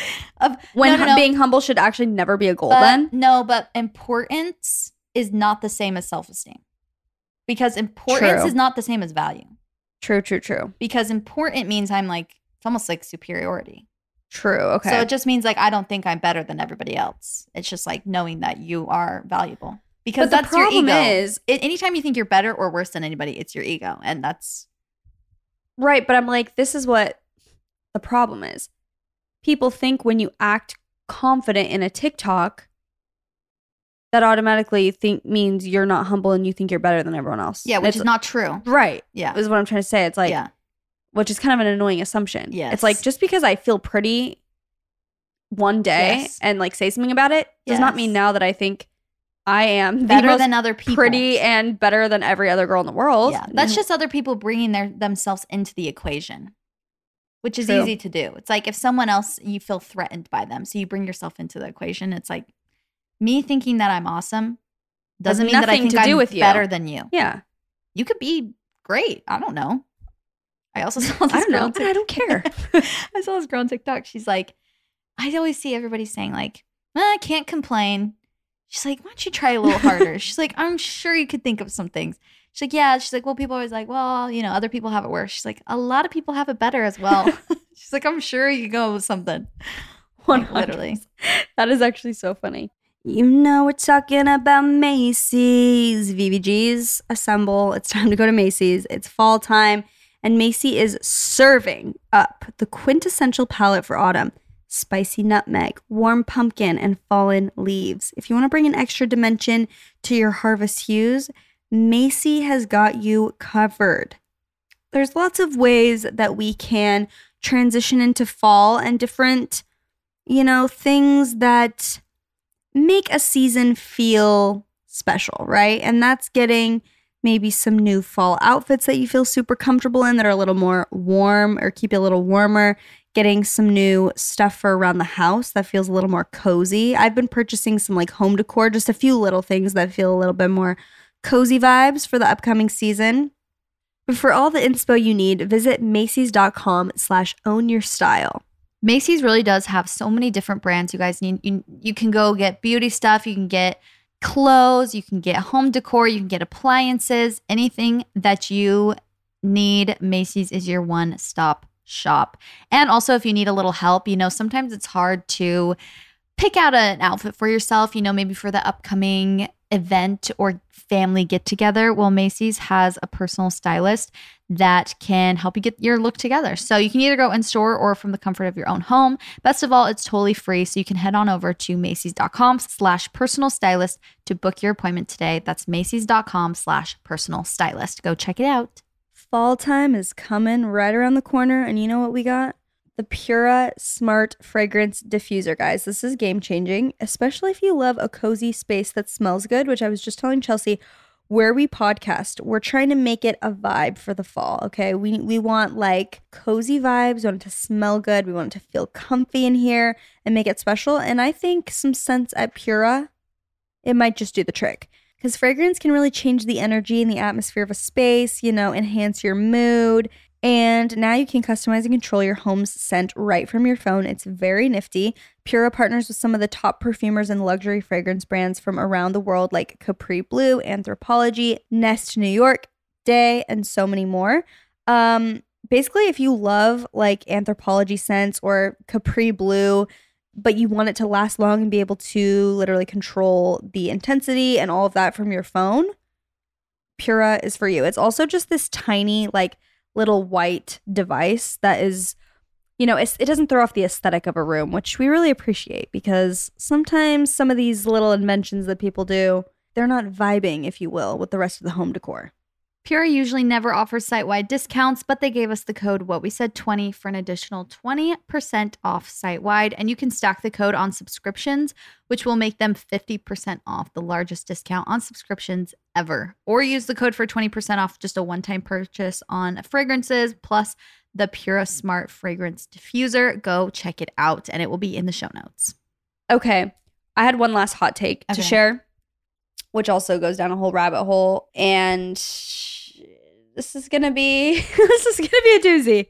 Being humble should actually never be a goal then. No, but importance is not the same as self-esteem. Because importance is not the same as value. True. Because important means I'm like, it's almost like superiority. True, okay. So it just means like, I don't think I'm better than everybody else. It's just like knowing that you are valuable. Because that's your ego. Is, anytime you think you're better or worse than anybody, it's your ego. And that's... Right, but I'm like, this is what the problem is. People think when you act confident in a TikTok, that automatically means you're not humble and you think you're better than everyone else. Yeah, which is not true. Right. Yeah. Is what I'm trying to say. It's like, which is kind of an annoying assumption. Yes. It's like, just because I feel pretty one day and like say something about it does not mean now that I think I am better than other people. Pretty and better than every other girl in the world. Yeah. That's just other people bringing themselves into the equation, which is easy to do. It's like if someone else, you feel threatened by them, so you bring yourself into the equation. It's like, me thinking that I'm awesome doesn't mean that I think I'm better than you. Yeah. You could be great. I don't know. I also saw this girl on TikTok. I don't care. I saw this girl on TikTok. She's like, I always see everybody saying like, I can't complain. She's like, why don't you try a little harder? She's like, I'm sure you could think of some things. She's like, yeah. She's like, well, people are always like, well, you know, other people have it worse. She's like, a lot of people have it better as well. She's like, I'm sure you can go with something. Like, literally. That is actually so funny. You know we're talking about Macy's. VVGs, assemble. It's time to go to Macy's. It's fall time, and Macy is serving up the quintessential palette for autumn. Spicy nutmeg, warm pumpkin, and fallen leaves. If you want to bring an extra dimension to your harvest hues, Macy has got you covered. There's lots of ways that we can transition into fall and different, things that make a season feel special, right? And that's getting maybe some new fall outfits that you feel super comfortable in that are a little more warm or keep you a little warmer. Getting some new stuff for around the house that feels a little more cozy. I've been purchasing some like home decor, just a few little things that feel a little bit more cozy vibes for the upcoming season. But for all the inspo you need, visit Macys.com/ownyourstyle. Macy's really does have so many different brands you guys need. You can go get beauty stuff. You can get clothes. You can get home decor. You can get appliances. Anything that you need, Macy's is your one-stop shop. And also, if you need a little help, sometimes it's hard to pick out an outfit for yourself, maybe for the upcoming event or family get together. Well, Macy's has a personal stylist that can help you get your look together. So you can either go in store or from the comfort of your own home. Best of all, it's totally free. So you can head on over to Macys.com/personal stylist to book your appointment today. That's Macys.com/personal stylist. Go check it out. Fall time is coming right around the corner, and you know what we got? The Pura Smart Fragrance Diffuser, guys. This is game-changing, especially if you love a cozy space that smells good, which I was just telling Chelsea, where we podcast, we're trying to make it a vibe for the fall, okay? We want like cozy vibes, we want it to smell good, we want it to feel comfy in here and make it special, and I think some scents at Pura, it might just do the trick. Because fragrance can really change the energy and the atmosphere of a space, enhance your mood. And now you can customize and control your home's scent right from your phone. It's very nifty. Pura partners with some of the top perfumers and luxury fragrance brands from around the world like Capri Blue, Anthropologie, Nest New York, Day, and so many more. Basically, if you love like Anthropologie scents or Capri Blue, but you want it to last long and be able to literally control the intensity and all of that from your phone, Pura is for you. It's also just this tiny, like, little white device that is, it doesn't throw off the aesthetic of a room, which we really appreciate because sometimes some of these little inventions that people do, they're not vibing, if you will, with the rest of the home decor. Pura usually never offers site-wide discounts, but they gave us the code WhatWeSaid20 for an additional 20% off site-wide, and you can stack the code on subscriptions, which will make them 50% off, the largest discount on subscriptions ever. Or use the code for 20% off just a one-time purchase on fragrances, plus the Pura Smart Fragrance Diffuser. Go check it out, and it will be in the show notes. Okay, I had one last hot take to share, which also goes down a whole rabbit hole, and this is gonna be a doozy.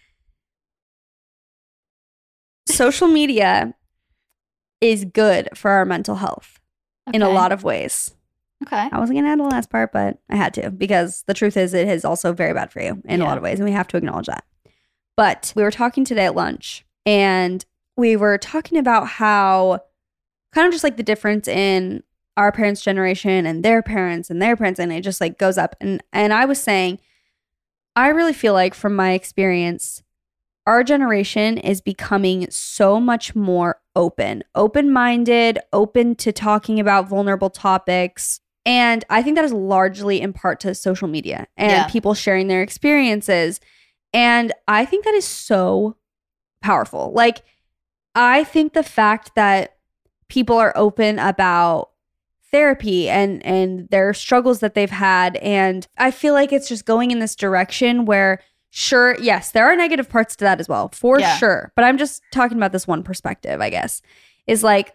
Social media is good for our mental health in a lot of ways. Okay. I wasn't gonna add the last part, but I had to, because the truth is it is also very bad for you in a lot of ways, and we have to acknowledge that. But we were talking today at lunch, and we were talking about how kind of just like the difference in our parents' generation and their parents, and it just like goes up. And I was saying, I really feel like from my experience, our generation is becoming so much more open-minded, open to talking about vulnerable topics. And I think that is largely in part to social media and people sharing their experiences. And I think that is so powerful. Like, I think the fact that people are open about therapy and their struggles that they've had, and I feel like it's just going in this direction where, sure, yes, there are negative parts to that as well, for sure. But I'm just talking about this one perspective, I guess, is like,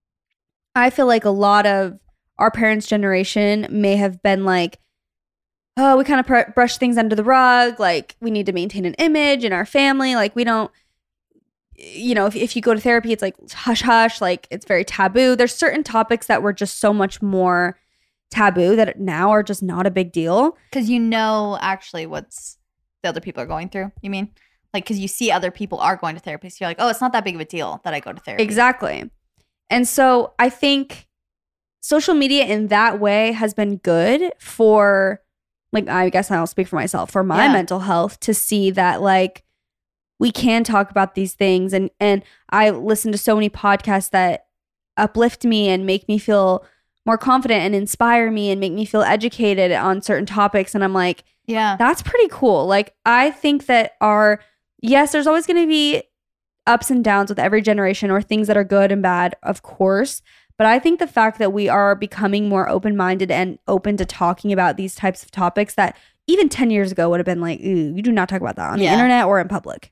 I feel like a lot of our parents' generation may have been like, oh, we kind of brush things under the rug. Like, we need to maintain an image in our family. Like, we don't, you know, if you go to therapy, it's like hush hush, like it's very taboo. There's certain topics that were just so much more taboo that now are just not a big deal. Because you know actually what's the other people are going through, you mean? Like, because you see other people are going to therapy. So you're like, oh, it's not that big of a deal that I go to therapy. Exactly. And so I think social media in that way has been good for, like, I guess I'll speak for myself, for my mental health, to see that, like, we can talk about these things. And I listen to so many podcasts that uplift me and make me feel more confident and inspire me and make me feel educated on certain topics. And I'm like, yeah, that's pretty cool. Like, I think that yes, there's always going to be ups and downs with every generation, or things that are good and bad, of course. But I think the fact that we are becoming more open-minded and open to talking about these types of topics that even 10 years ago would have been like, ooh, you do not talk about that on the internet or in public.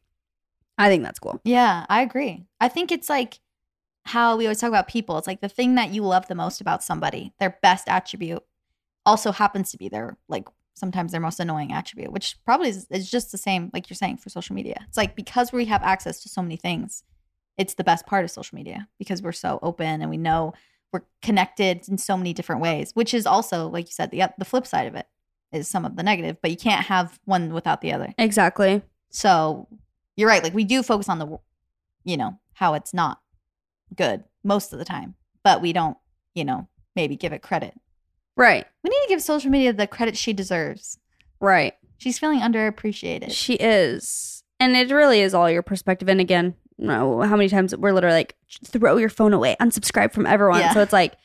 I think that's cool. Yeah, I agree. I think it's like how we always talk about people. It's like the thing that you love the most about somebody, their best attribute, also happens to be their, like, sometimes their most annoying attribute, which probably is just the same, like you're saying, for social media. It's like, because we have access to so many things, it's the best part of social media, because we're so open and we know we're connected in so many different ways, which is also, like you said, the flip side of it is some of the negative, but you can't have one without the other. Exactly. So you're right. Like, we do focus on the, you know, how it's not good most of the time, but we don't, you know, maybe give it credit. Right. We need to give social media the credit she deserves. Right. She's feeling underappreciated. She is. And it really is all your perspective. And again, no, how many times we're literally like, throw your phone away, unsubscribe from everyone. Yeah. So it's like,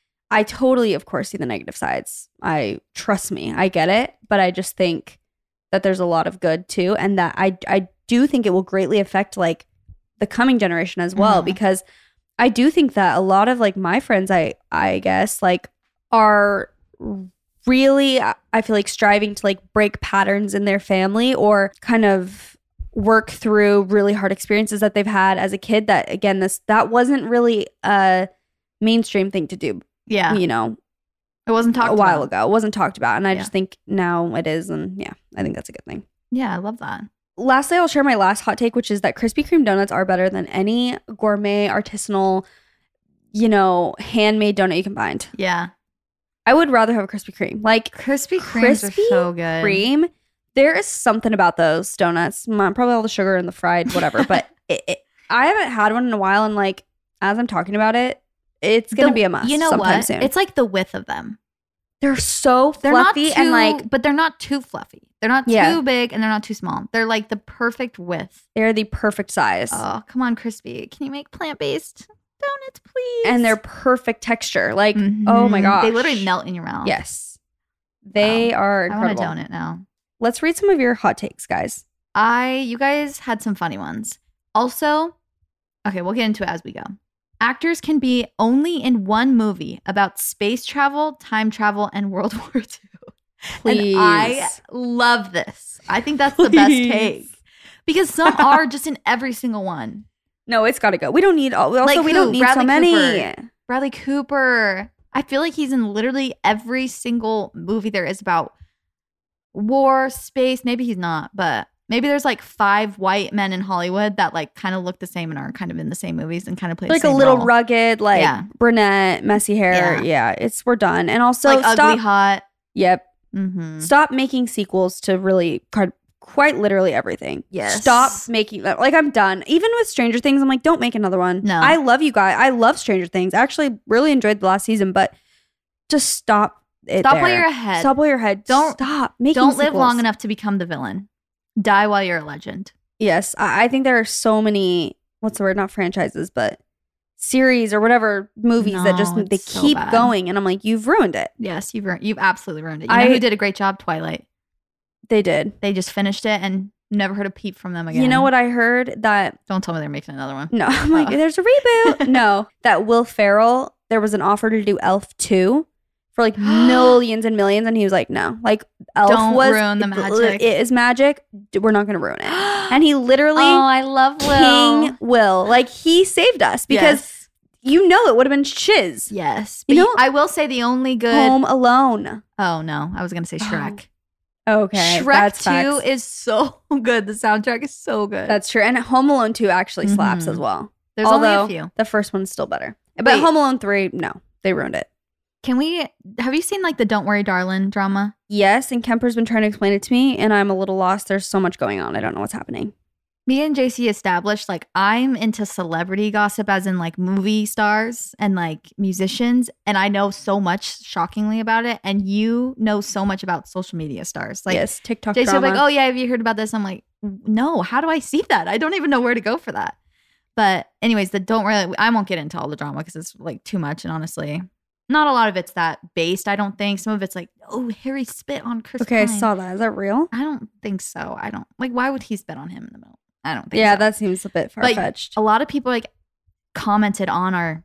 I totally, of course, see the negative sides. Trust me, I get it. But I just think that there's a lot of good too. And that I do think it will greatly affect, like, the coming generation as well. Mm-hmm. Because I do think that a lot of, like, my friends, I guess, like, are really, I feel like, striving to, like, break patterns in their family, or kind of work through really hard experiences that they've had as a kid, that, again, that wasn't really a mainstream thing to do. Yeah. You know, it wasn't talked about a while ago. It wasn't talked about. And I just think now it is. And yeah, I think that's a good thing. Yeah, I love that. Lastly, I'll share my last hot take, which is that Krispy Kreme donuts are better than any gourmet, artisanal, you know, handmade donut you can find. Yeah. I would rather have a Krispy Kreme. Like, Krispy Kremes are so good. Kreme, there is something about those donuts. Probably all the sugar and the fried whatever. But I haven't had one in a while. And, like, as I'm talking about it, it's going to be a must. You know what? Soon. It's like the width of them. They're so fluffy, and, like, but they're not too fluffy. They're not too big, and they're not too small. They're like the perfect width. They're the perfect size. Oh, come on, Crispy. Can you make plant-based donuts, please? And they're perfect texture. Like, oh my gosh. They literally melt in your mouth. Yes. They are I incredible. want to donut now. Let's read some of your hot takes, guys. You guys had some funny ones. Also, okay, we'll get into it as we go. Actors can be only in one movie about space travel, time travel, and World War II. Please. And I love this. I think that's the best take. Because some are just in every single one. No, it's got to go. We don't need all. Also, Like we who? don't need Bradley so many. Cooper. Bradley Cooper. I feel like he's in literally every single movie there is about war, space. Maybe he's not, but maybe there's like 5 white men in Hollywood that like kind of look the same and are kind of in the same movies and kind of play Like the a same little role. rugged, like Yeah. brunette, messy hair. Yeah. Yeah, we're done. And also, like stop. ugly hot. Yep. Mm-hmm. Stop making sequels to really quite literally everything. Yes. Stop making that. Like, I'm done. Even with Stranger Things, I'm like, don't make another one. No. I love you guys. I love Stranger Things. I actually really enjoyed the last season, but just stop it. Stop there. while you're ahead. Stop while you're ahead. Don't- stop making Don't live sequels. long enough to become the villain. Die while you're a legend. Yes. I think there are so many, what's the word? Not franchises, but series or whatever movies that just No, they it's so keep bad. going. And I'm like, you've ruined it. Yes, you've absolutely ruined it. You know who did a great job? Twilight. They did. They just finished it and never heard a peep from them again. You know what I heard? That Don't tell me they're making another one. no, I'm like, Oh. there's a reboot. No, that Will Ferrell, there was an offer to do Elf 2 for like millions and millions, and he was like, no, like Elf Don't was ruin the magic. It is magic. We're not going to ruin it. And he literally, Oh, I love Will. King Will, like he saved us because you know it would have been shiz. Yes. You But know- I will say the only good. Home Alone. Oh, no. I was going to say Shrek. Okay, Shrek that's 2 facts. is so good. The soundtrack is so good. That's true, and Home Alone 2 actually slaps Mhm. as well. There's Although only a few. the first one's still better. But Wait. Home Alone 3, no, they ruined it. Have you seen like the Don't Worry Darling drama? Yes, and Kemper's been trying to explain it to me, and I'm a little lost. There's so much going on. I don't know what's happening. Me and JC established like I'm into celebrity gossip as in like movie stars and like musicians, and I know so much shockingly about it, and you know so much about social media stars. Like Yes, TikTok JC will drama. be like, oh yeah, have you heard about this? I'm like, no, how do I see that? I don't even know where to go for that. But anyways, I won't get into all the drama because it's like too much, and honestly, not a lot of it's that based. I don't think some of it's like, oh, Harry spit on Chris. Okay, I Pine. saw that. Is that real? I don't think so. I don't like. Why would he spit on him in the middle? I don't think. Yeah, so. that seems a bit far fetched. A lot of people like commented on our,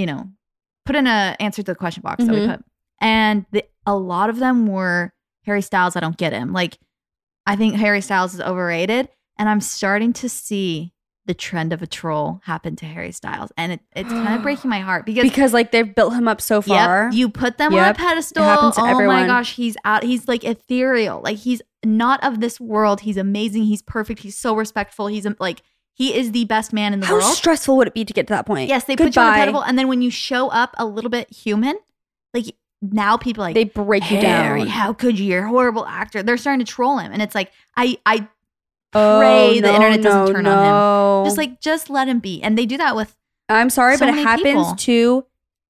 put in a answer to the question box that we Mhm. put, and a lot of them were Harry Styles. I don't get him. Like, I think Harry Styles is overrated, and I'm starting to see the trend of a troll happen to Harry Styles, and it's kind of breaking my heart because like they've built him up so far. you put them on a Yep. pedestal. It happens to oh everyone. my gosh, he's out. He's like ethereal. Like he's not of this world. He's amazing. He's perfect. He's so respectful. He's like he is the best man in the How world. stressful would it be to get to that point? Yes, they put you on a Goodbye. pedestal, and then when you show up a little bit human, like now people are like They break you Harry, down. how could you? You're a horrible actor. They're starting to troll him, and it's like I Oh, pray the no, internet doesn't turn on no. him. Just let him be. And they do that with I'm sorry, so but it many happens people. to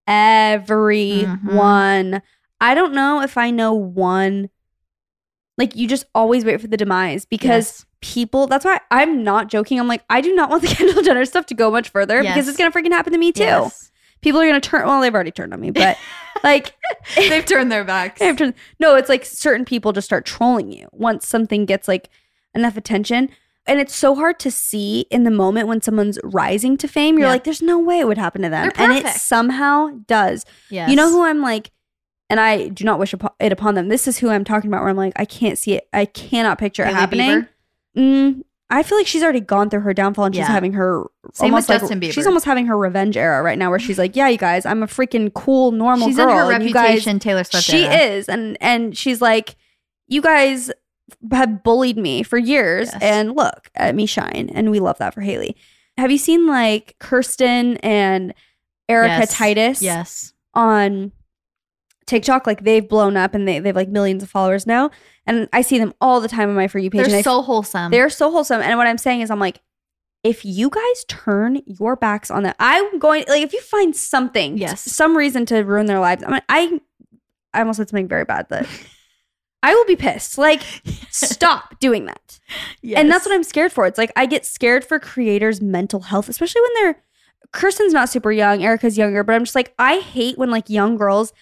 everyone. I don't know if I know one. Like, you just always wait for the demise because people, that's why I'm not joking. I'm like, I do not want the Kendall Jenner stuff to go much further because it's going to freaking happen to me too. Yes. People are going to turn, well, they've already turned on me, but like, They've turned their backs. no, it's like certain people just start trolling you once something gets like enough attention. And it's so hard to see in the moment when someone's rising to fame. You're Yeah. like, there's no way it would happen to them. They're And it perfect. somehow does. Yes. You know who I'm like, and I do not wish it upon them. This is who I'm talking about where I'm like, I can't see it. I cannot picture it Hailey happening. Bieber? I feel like she's already gone through her downfall and she's Yeah. having her Same almost with like Justin Bieber. she's almost having her revenge era right now where she's like, yeah, you guys, I'm a freaking cool, normal She's girl. in her and you guys- reputation, Taylor Swift. she era. is, and she's like, you guys have bullied me for years, Yes. and look at me shine, and we love that for Hailey. Have you seen like Kirsten and Erica Yes. Titus Yes. on TikTok? Like they've blown up and they've like millions of followers now, and I see them all the time on my For You page. and They're I- so wholesome. they're so wholesome. And what I'm saying is, I'm like, if you guys turn your backs on that, I'm going, like, if you find something, Yes. some reason to ruin their lives, I almost said something very bad that I will be pissed. Like, stop doing that. And that's what I'm scared for. It's like, I get scared for creators' mental health, especially when Kirsten's not super young, Erica's younger, but I'm just like, I hate when like young girls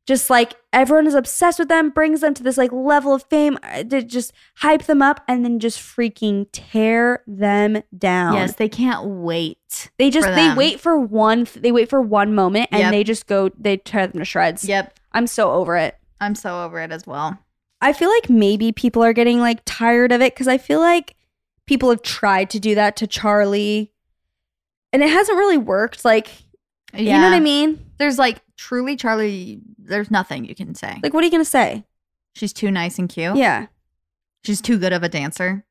just like everyone is obsessed with them, brings them to this like level of fame, to just hype them up and then just freaking tear them down. Yes, they can't wait. They wait for one moment and they just they tear them to shreds. Yep. I'm so over it. I'm so over it as well. I feel like maybe people are getting like tired of it because I feel like people have tried to do that to Charlie and it hasn't really worked. Like, you know what I mean? There's like truly Charlie, there's nothing you can say. Like, what are you going to say? She's too nice and cute. Yeah. She's too good of a dancer.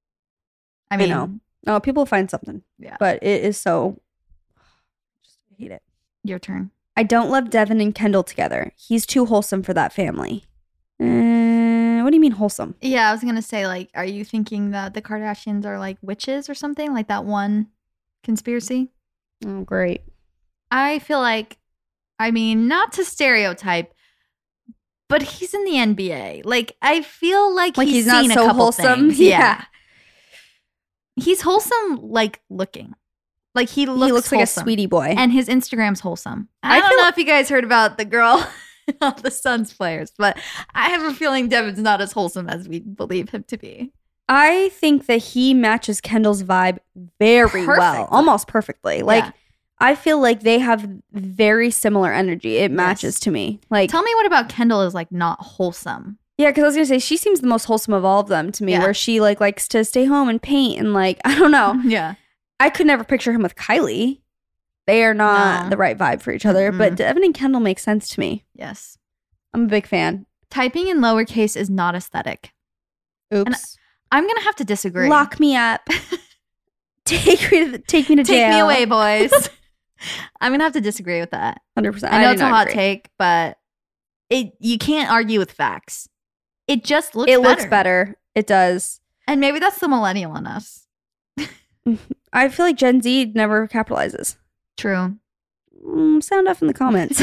I mean, know. No, people find something. Yeah. But it is so, just hate it. Your turn. I don't love Devin and Kendall together. He's too wholesome for that family. What do you mean wholesome? Yeah, I was going to say, like, are you thinking that the Kardashians are like witches or something? Like that one conspiracy? Oh, great. I feel like, I mean, not to stereotype, but he's in the NBA. Like, I feel like he's not seen so a couple wholesome. things. Yeah. He's wholesome, like, looking. Like, he looks like a wholesome. sweetie boy. And his Instagram's wholesome. I don't know if you guys heard about the girl on the Suns players, but I have a feeling Devin's not as wholesome as we believe him to be. I think that he matches Kendall's vibe very well. Almost perfectly. Like, I feel like they have very similar energy. It matches to me. Like, tell me what about Kendall is like not wholesome? Yeah, because I was gonna say she seems the most wholesome of all of them to me, where she like likes to stay home and paint and like I don't know. Yeah, I could never picture him with Kylie. They are not the right vibe for each other. But Devin and Kendall make sense to me. Yes, I'm a big fan. Typing in lowercase is not aesthetic. Oops. And I'm gonna have to disagree. Lock me up. Take me to jail. Take me away, boys. I'm gonna have to disagree with that. 100%. I know it's a hot take, but you can't argue with facts. It just looks better. It looks better. It does. And maybe that's the millennial in us. I feel like Gen Z never capitalizes. True. Sound off in the comments.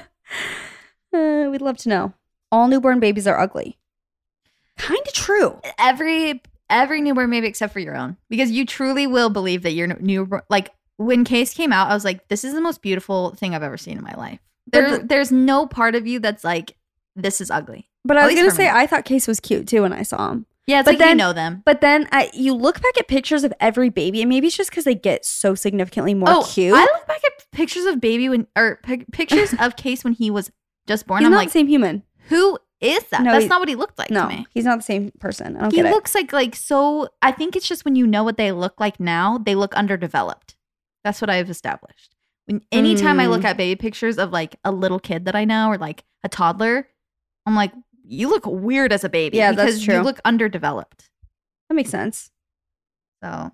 We'd love to know. All newborn babies are ugly. Kind of true. Every newborn baby except for your own. Because you truly will believe that your newborn... Like, when Case came out, I was like, this is the most beautiful thing I've ever seen in my life. There's no part of you that's like, this is ugly. But I was going to say, I thought Case was cute too when I saw him. Yeah, it's but like then, you know them. But then you look back at pictures of every baby, and maybe it's just because they get so significantly more cute. I look back at pictures of baby pictures of Case when he was just born. He's I'm not like, the same human. Who is that? No, That's not what he looked like to me. He's not the same person. I don't he get it. looks like so. I think it's just when you know what they look like now, they look underdeveloped. That's what I've established. Anytime I look at baby pictures of like a little kid that I know or like a toddler, I'm like, you look weird as a baby. Yeah, because that's true. You look underdeveloped. That makes sense. So,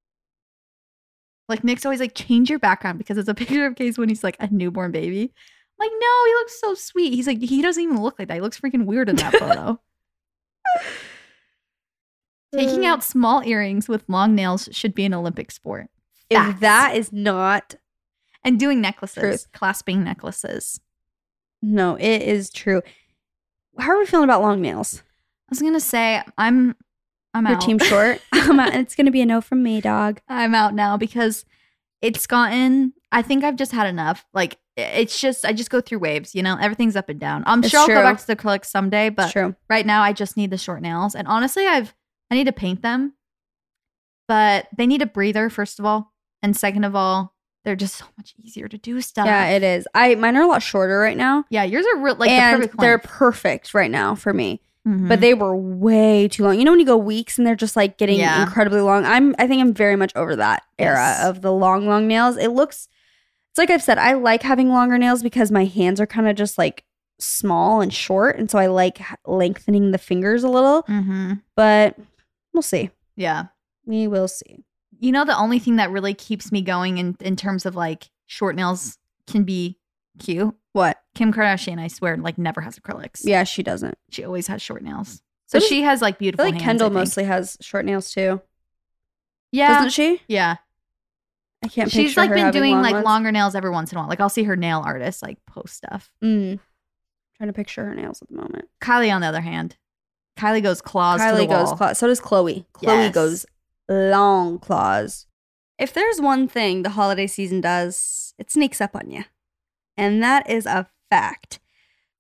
like Nick's always like, change your background because it's a picture of Case when he's like a newborn baby. I'm like, no, he looks so sweet. He's like, he doesn't even look like that. He looks freaking weird in that photo. Taking out small earrings with long nails should be an Olympic sport. If that is not... And doing necklaces, truth. clasping necklaces. No, it is true. How are we feeling about long nails? I was going to say, I'm Your out. team short? I'm out. It's going to be a no from me, dog. I'm out now because it's gotten, I think I've just had enough. Like, it's just, I just go through waves, you know? Everything's up and down. I'm sure I'll go back to the acrylics someday, but right now I just need the short nails. And honestly, I need to paint them, but they need a breather, first of all. And second of all, they're just so much easier to do stuff. Yeah, it is. Mine are a lot shorter right now. Yeah, yours are real, like and the perfect they're length. perfect right now for me. Mm-hmm. But they were way too long. You know when you go weeks and they're just like getting incredibly long? I think I'm very much over that era of the long nails. It's like I've said, I like having longer nails because my hands are kind of just like small and short. And so I like lengthening the fingers a little. Mm-hmm. But we'll see. Yeah. We will see. You know, the only thing that really keeps me going in terms of like short nails can be cute. What? Kim Kardashian, I swear, like never has acrylics. Yeah, she doesn't. She always has short nails. So she has like beautiful I feel like hands, Kendall I think. mostly has short nails too. Yeah. Doesn't she? Yeah. I can't picture She's like her been having doing long like ones. longer nails every once in a while. Like I'll see her nail artist like post stuff. Trying to picture her nails at the moment. Kylie, on the other hand, Kylie goes claws to the Kylie goes wall. claws. So does Chloe. Chloe goes long claws. If there's one thing the holiday season does, it sneaks up on you. And that is a fact.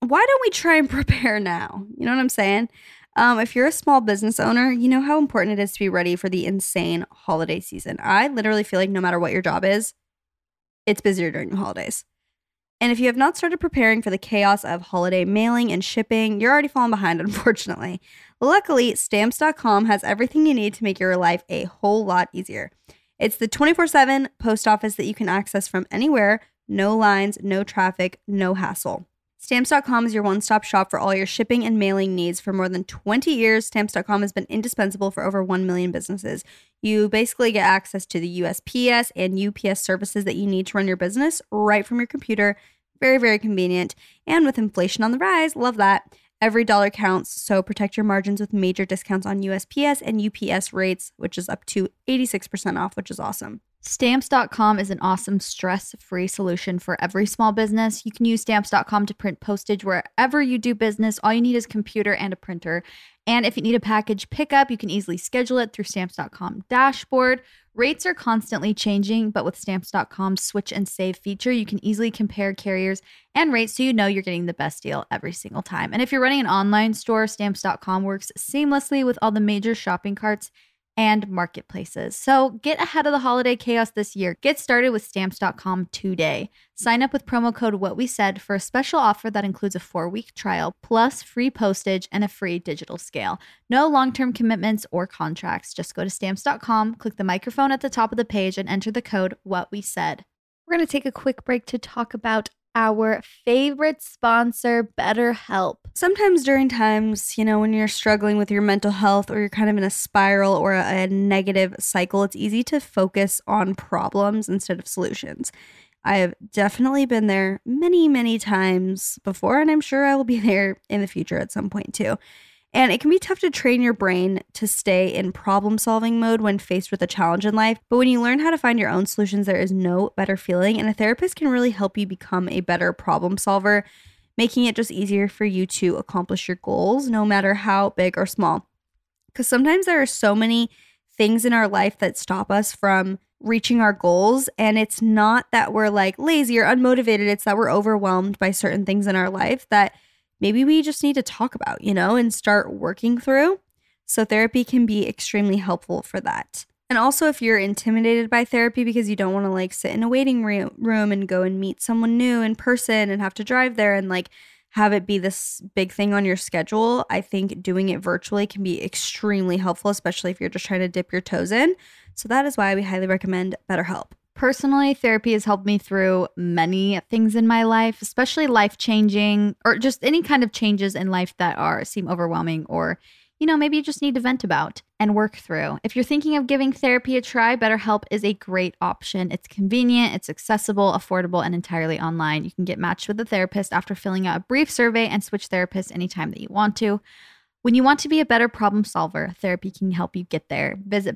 why don't we try and prepare now? You know what I'm saying? If you're a small business owner, you know how important it is to be ready for the insane holiday season. I literally feel like no matter what your job is, it's busier during the holidays. And if you have not started preparing for the chaos of holiday mailing and shipping, you're already falling behind, unfortunately. Luckily, Stamps.com has everything you need to make your life a whole lot easier. It's the 24/7 post office that you can access from anywhere. No lines, no traffic, no hassle. Stamps.com is your one-stop shop for all your shipping and mailing needs. For more than 20 years, Stamps.com has been indispensable for over 1 million businesses. You basically get access to the USPS and UPS services that you need to run your business right from your computer. Very, very convenient. And with inflation on the rise, love that. Every dollar counts, so protect your margins with major discounts on USPS and UPS rates, which is up to 86% off, which is awesome. Stamps.com is an awesome stress-free solution for every small business. You can use Stamps.com to print postage wherever you do business. All you need is a computer and a printer. And if you need a package pickup, you can easily schedule it through Stamps.com dashboard. Rates are constantly changing, but with Stamps.com's switch and save feature, you can easily compare carriers and rates so you know you're getting the best deal every single time. And if you're running an online store, Stamps.com works seamlessly with all the major shopping carts and marketplaces. So get ahead of the holiday chaos this year. Get started with Stamps.com today. Sign up with promo code WhatWeSaid for a special offer that includes a 4-week trial, plus free postage and a free digital scale. No long-term commitments or contracts. Just go to Stamps.com, click the microphone at the top of the page, and enter the code WhatWeSaid. We're going to take a quick break to talk about our favorite sponsor, BetterHelp. Sometimes during times, when you're struggling with your mental health or you're kind of in a spiral or a negative cycle, it's easy to focus on problems instead of solutions. I have definitely been there many, many times before, and I'm sure I will be there in the future at some point too. And it can be tough to train your brain to stay in problem-solving mode when faced with a challenge in life. But when you learn how to find your own solutions, there is no better feeling. And a therapist can really help you become a better problem solver, making it just easier for you to accomplish your goals, no matter how big or small. Because sometimes there are so many things in our life that stop us from reaching our goals. And it's not that we're like lazy or unmotivated. It's that we're overwhelmed by certain things in our life that maybe we just need to talk about, and start working through. So therapy can be extremely helpful for that. And also if you're intimidated by therapy because you don't want to sit in a waiting room and go and meet someone new in person and have to drive there and have it be this big thing on your schedule, I think doing it virtually can be extremely helpful, especially if you're just trying to dip your toes in. So that is why we highly recommend BetterHelp. Personally, therapy has helped me through many things in my life, especially life-changing or just any kind of changes in life that seem overwhelming or, maybe you just need to vent about and work through. If you're thinking of giving therapy a try, BetterHelp is a great option. It's convenient, it's accessible, affordable, and entirely online. You can get matched with a therapist after filling out a brief survey and switch therapists anytime that you want to. When you want to be a better problem solver, therapy can help you get there. Visit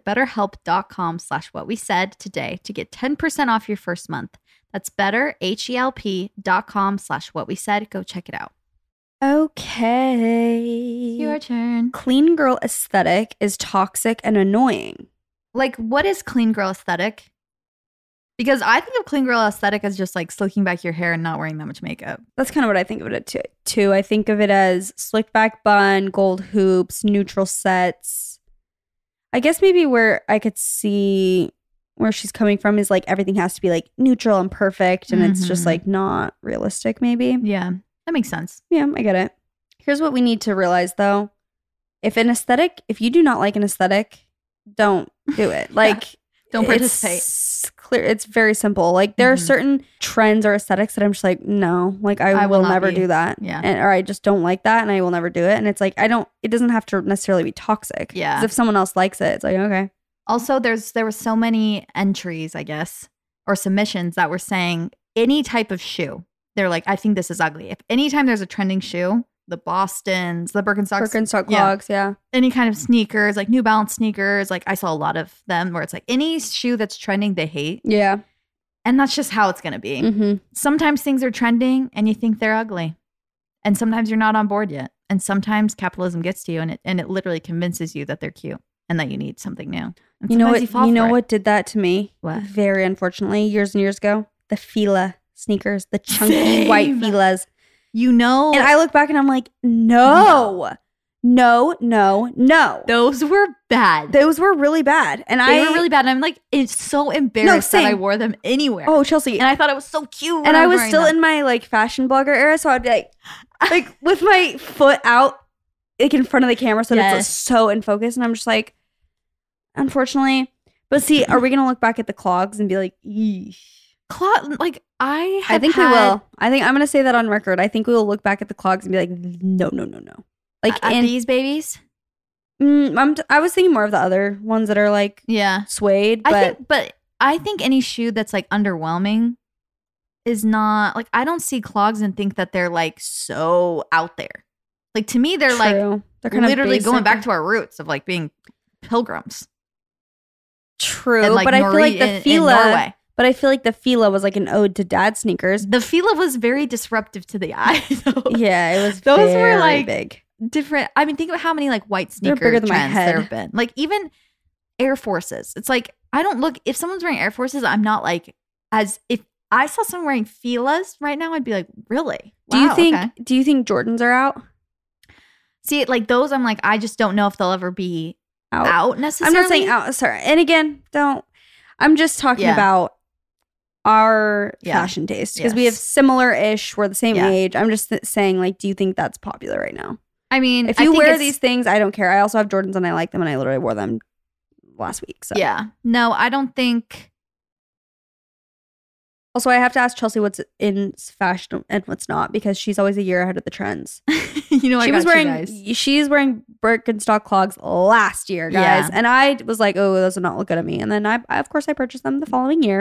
betterhelp.com/whatwesaid today to get 10% off your first month. That's betterhelp.com/whatwesaid. Go check it out. Okay. Your turn. Clean girl aesthetic is toxic and annoying. What is clean girl aesthetic? Because I think of clean girl aesthetic as just slicking back your hair and not wearing that much makeup. That's kind of what I think of it too. I think of it as slicked back bun, gold hoops, neutral sets. I guess maybe where I could see where she's coming from is everything has to be neutral and perfect, and it's just not realistic maybe. Yeah, that makes sense. Yeah, I get it. Here's what we need to realize though. If you do not like an aesthetic, don't do it. Don't participate. It's clear. It's very simple. There are certain trends or aesthetics that I'm just no. I will never do that. Yeah. Or I just don't like that, and I will never do it. And it's it doesn't have to necessarily be toxic. Yeah. 'Cause if someone else likes it, it's okay. Also, there were so many entries, I guess, or submissions that were saying any type of shoe. They're I think this is ugly. If anytime there's a trending shoe, the Bostons, the Birkenstock clogs, yeah. Any kind of sneakers, New Balance sneakers. I saw a lot of them where it's any shoe that's trending, they hate. Yeah. And that's just how it's going to be. Mm-hmm. Sometimes things are trending and you think they're ugly. And sometimes you're not on board yet. And sometimes capitalism gets to you and it literally convinces you that they're cute and that you need something new. And you know what did that to me? What? Very unfortunately, years and years ago? The Fila sneakers, the chunky white Filas. You know. And I look back and I'm like, no. Those were bad. Those were really bad. And They were really bad. And I'm like, it's so embarrassed that I same. wore them anywhere. Oh, Chelsea. And I thought it was so cute. And I was still in my like fashion blogger era. So I'd be like with my foot out like in front of the camera so that it's so in focus. And I'm just like, unfortunately. But see, are we going to look back at the clogs and be like, eesh? Like I think we will. I think I'm going to say that on record. I think we will look back at the clogs and be like, no. Like at these babies? I was thinking more of the other ones that are like suede. But I think any shoe that's like underwhelming is not like, I don't see clogs and think that they're like so out there. Like to me, they're like they're kind literally of going back to our roots of like being pilgrims. True, and, like, but I feel like the Fila. Norway. But I feel like the Fila was like an ode to dad sneakers. The Fila was very disruptive to the eye. Yeah, it was. Those very were like big. Different. I mean, think about how many like white sneaker bigger than my trends head. there have been. Like even Air Forces. It's like I don't look. If someone's wearing Air Forces, I'm not like as if I saw someone wearing Filas right now, I'd be like, really? Do you think Jordans are out? See, like those, I'm like, I just don't know if they'll ever be out necessarily. I'm not saying out. Sorry. And again, I'm just talking about our fashion taste because we have similar-ish. We're the same age. I'm just saying, like, do you think that's popular right now? I mean, if you wear these things, I don't care. I also have Jordans and I like them, and I literally wore them last week. So yeah, no, I don't think. Also, I have to ask Chelsea what's in fashion and what's not because she's always a year ahead of the trends. You know, she's wearing Birkenstock clogs last year, guys, and I was like, oh, those do not look good on me. And then I of course, I purchased them the following year.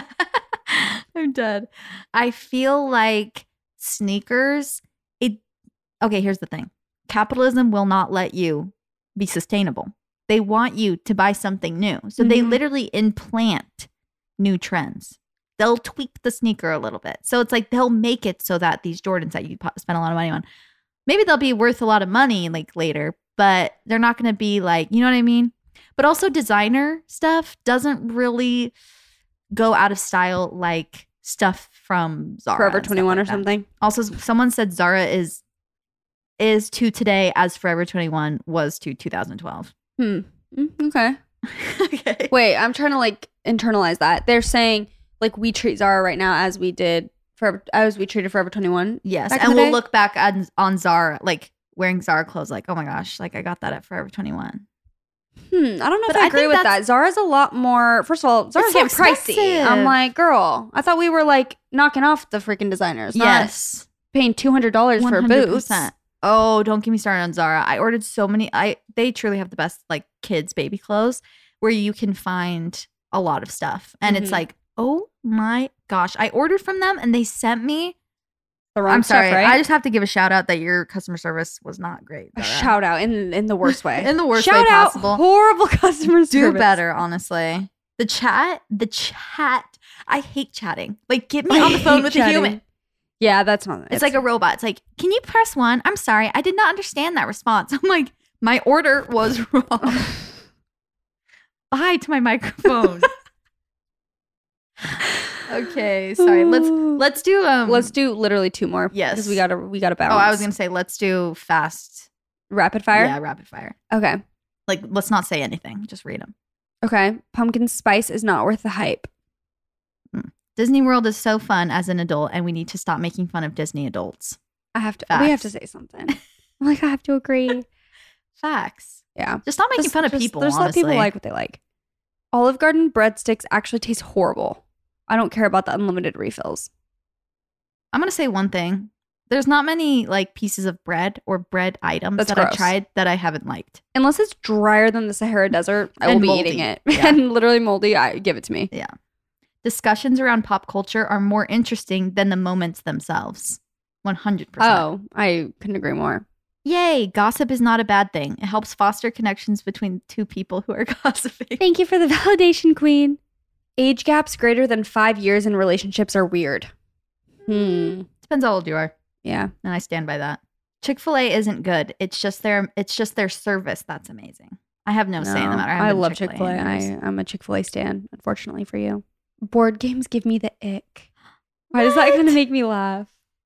I'm dead. I feel like sneakers. Okay, here's the thing: capitalism will not let you be sustainable. They want you to buy something new, so they literally implant new trends. They'll tweak the sneaker a little bit. So it's like they'll make it so that these Jordans that you spend a lot of money on, maybe they'll be worth a lot of money like later, but they're not going to be like, you know what I mean? But also designer stuff doesn't really go out of style like stuff from Zara. Forever 21 or something. Also, someone said Zara is to today as Forever 21 was to 2012. Okay. Okay. Wait, I'm trying to like internalize that. They're saying like we treat Zara right now as we treated Forever 21. Yes, and we'll look back on Zara, like wearing Zara clothes, like, oh my gosh, like I got that at Forever 21. I don't know if I agree with that. Zara's a lot more. First of all, Zara's getting pricey. I'm like, girl, I thought we were like knocking off the freaking designers. Yes, paying $200 for boots. Oh, don't get me started on Zara. I ordered so many. They truly have the best like kids baby clothes where you can find a lot of stuff, and it's like, oh my gosh, I ordered from them and they sent me the wrong stuff, right? I just have to give a shout out that your customer service was not great. A shout out in the worst way. In the worst way possible. Horrible customer service. Do better, honestly. The chat. I hate chatting. Like, get me on the phone with a human. Yeah, that's not. It's like a robot. It's like, can you press 1? I'm sorry, I did not understand that response. I'm like, my order was wrong. Bye to my microphone. Okay, sorry. Let's do literally 2 more. Yes, because we gotta balance. Oh, I was gonna say let's do fast rapid fire. Yeah, rapid fire. Okay. Like, let's not say anything. Just read them. Okay. Pumpkin spice is not worth the hype. Disney World is so fun as an adult, and we need to stop making fun of Disney adults. We have to say something. Like, I have to agree. Facts. Yeah. Just stop making fun of people. Just let people like what they like. Olive Garden breadsticks actually taste horrible. I don't care about the unlimited refills. I'm going to say one thing. There's not many like pieces of bread or bread items that I've tried that I haven't liked. Unless it's drier than the Sahara Desert, I will be eating it. Yeah. And literally moldy, give it to me. Yeah. Discussions around pop culture are more interesting than the moments themselves. 100%. Oh, I couldn't agree more. Yay, gossip is not a bad thing. It helps foster connections between 2 people who are gossiping. Thank you for the validation, queen. Age gaps greater than 5 years in relationships are weird. Depends how old you are. Yeah. And I stand by that. Chick-fil-A isn't good. It's just their service that's amazing. I have no say in the matter. I love Chick-fil-A. I'm a Chick-fil-A stan, unfortunately for you. Board games give me the ick. Why does that kind of make me laugh?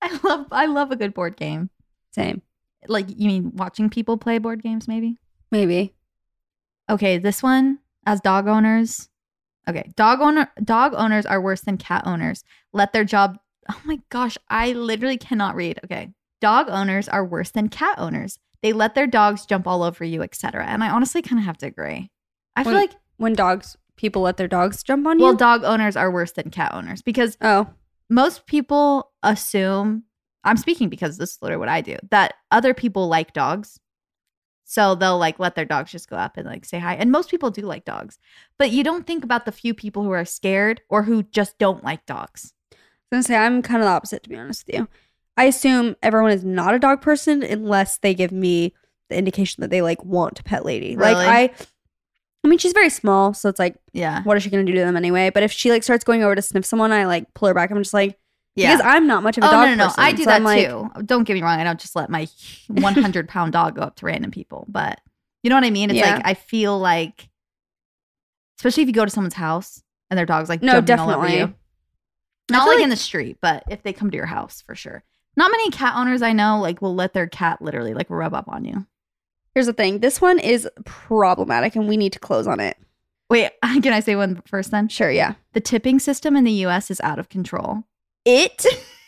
I love a good board game. Same. Like, you mean watching people play board games, maybe? Maybe. Okay, this one, as dog owners. Okay, dog owners are worse than cat owners. Let their job. Oh my gosh, I literally cannot read. Okay, dog owners are worse than cat owners. They let their dogs jump all over you, etc. And I honestly kind of have to agree. I feel like when people let their dogs jump on you. Well, dog owners are worse than cat owners because most people assume. I'm speaking because this is literally what I do. That other people like dogs. So they'll like let their dogs just go up and like say hi. And most people do like dogs. But you don't think about the few people who are scared or who just don't like dogs. I was going to say, I'm kind of the opposite, to be honest with you. I assume everyone is not a dog person unless they give me the indication that they like want to pet Lady. Really? Like I mean, she's very small. So it's like, yeah, what is she going to do to them anyway? But if she like starts going over to sniff someone, I like pull her back. I'm just like, yeah. Because I'm not much of a dog person. No. I do so that like, too. Don't get me wrong. I don't just let my 100-pound dog go up to random people. But you know what I mean? It's like, I feel like, especially if you go to someone's house and their dog's like jumping all over you. Not like in the street, but if they come to your house, for sure. Not many cat owners I know like will let their cat literally like rub up on you. Here's the thing. This one is problematic and we need to close on it. Wait, can I say one first then? Sure, yeah. The tipping system in the U.S. is out of control. It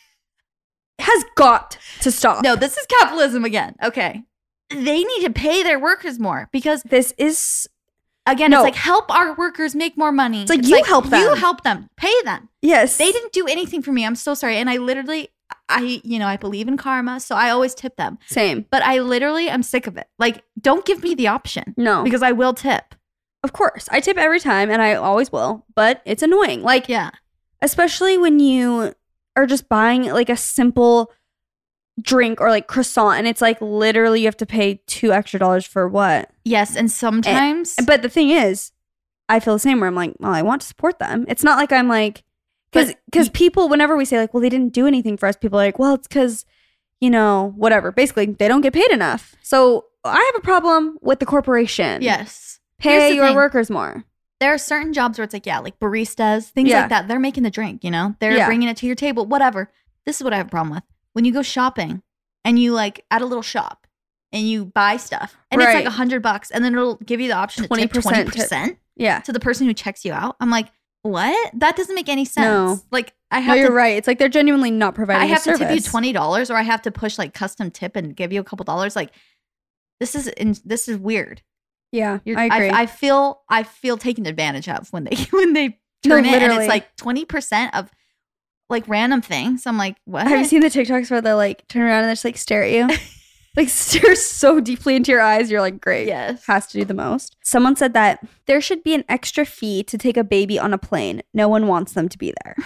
has got to stop. No, this is capitalism again. Okay. They need to pay their workers more because this is... Again, it's like, help our workers make more money. It's like, you help them. You help them. Pay them. Yes. They didn't do anything for me. I'm so sorry. And I literally, I believe in karma, so I always tip them. Same. But I literally am sick of it. Like, don't give me the option. No. Because I will tip. Of course. I tip every time and I always will. But it's annoying. Like, yeah. Especially when you are just buying like a simple drink or like croissant and it's like literally you have to pay $2 extra for what? Yes, and sometimes but the thing is, I feel the same where I'm like, well, I want to support them. It's not like I'm like because people, whenever we say like, well, they didn't do anything for us, people are like, well, it's because, whatever. Basically, they don't get paid enough. So I have a problem with the corporation. Yes. Pay your workers more. There are certain jobs where it's like, like baristas, things like that. They're making the drink, They're bringing it to your table, whatever. This is what I have a problem with. When you go shopping and you like at a little shop and you buy stuff and it's like $100 and then it'll give you the option to tip 20% to the person who checks you out. I'm like, what? That doesn't make any sense. No. Like I have you're right. It's like they're genuinely not providing I have service. to tip you $20 or I have to push like custom tip and give you a couple dollars. Like this is weird. Yeah, I agree. I feel taken advantage of when they turn it and it's like 20% of like random things. I'm like, what? Have you seen the TikToks where they like turn around and they just like stare at you? Like stare so deeply into your eyes. You're like, great. Yes. Has to do the most. Someone said that there should be an extra fee to take a baby on a plane. No one wants them to be there.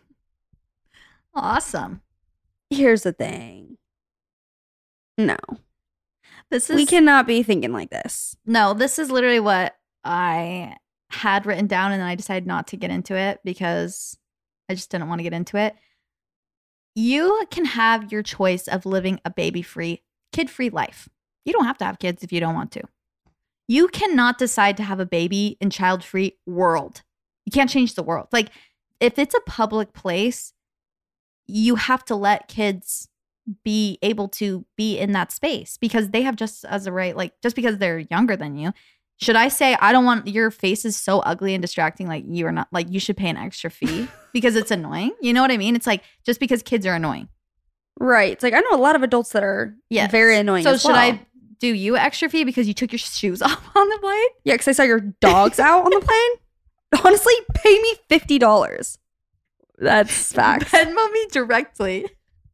Awesome. Here's the thing. No. We cannot be thinking like this. No, this is literally what I had written down and then I decided not to get into it because I just didn't want to get into it. You can have your choice of living a baby-free, kid-free life. You don't have to have kids if you don't want to. You cannot decide to have a baby in child-free world. You can't change the world. Like, if it's a public place, you have to let kids be able to be in that space because they have just as a right, like, just because they're younger than you. Should I say, I don't want your face is so ugly and distracting, like you are not, like you should pay an extra fee because it's annoying? You know what I mean? It's like just because kids are annoying. Right. It's like I know a lot of adults that are very annoying. So should I do you extra fee because you took your shoes off on the plane? Yeah, because I saw your dogs out on the plane. Honestly, pay me $50. That's facts. Venmo me directly.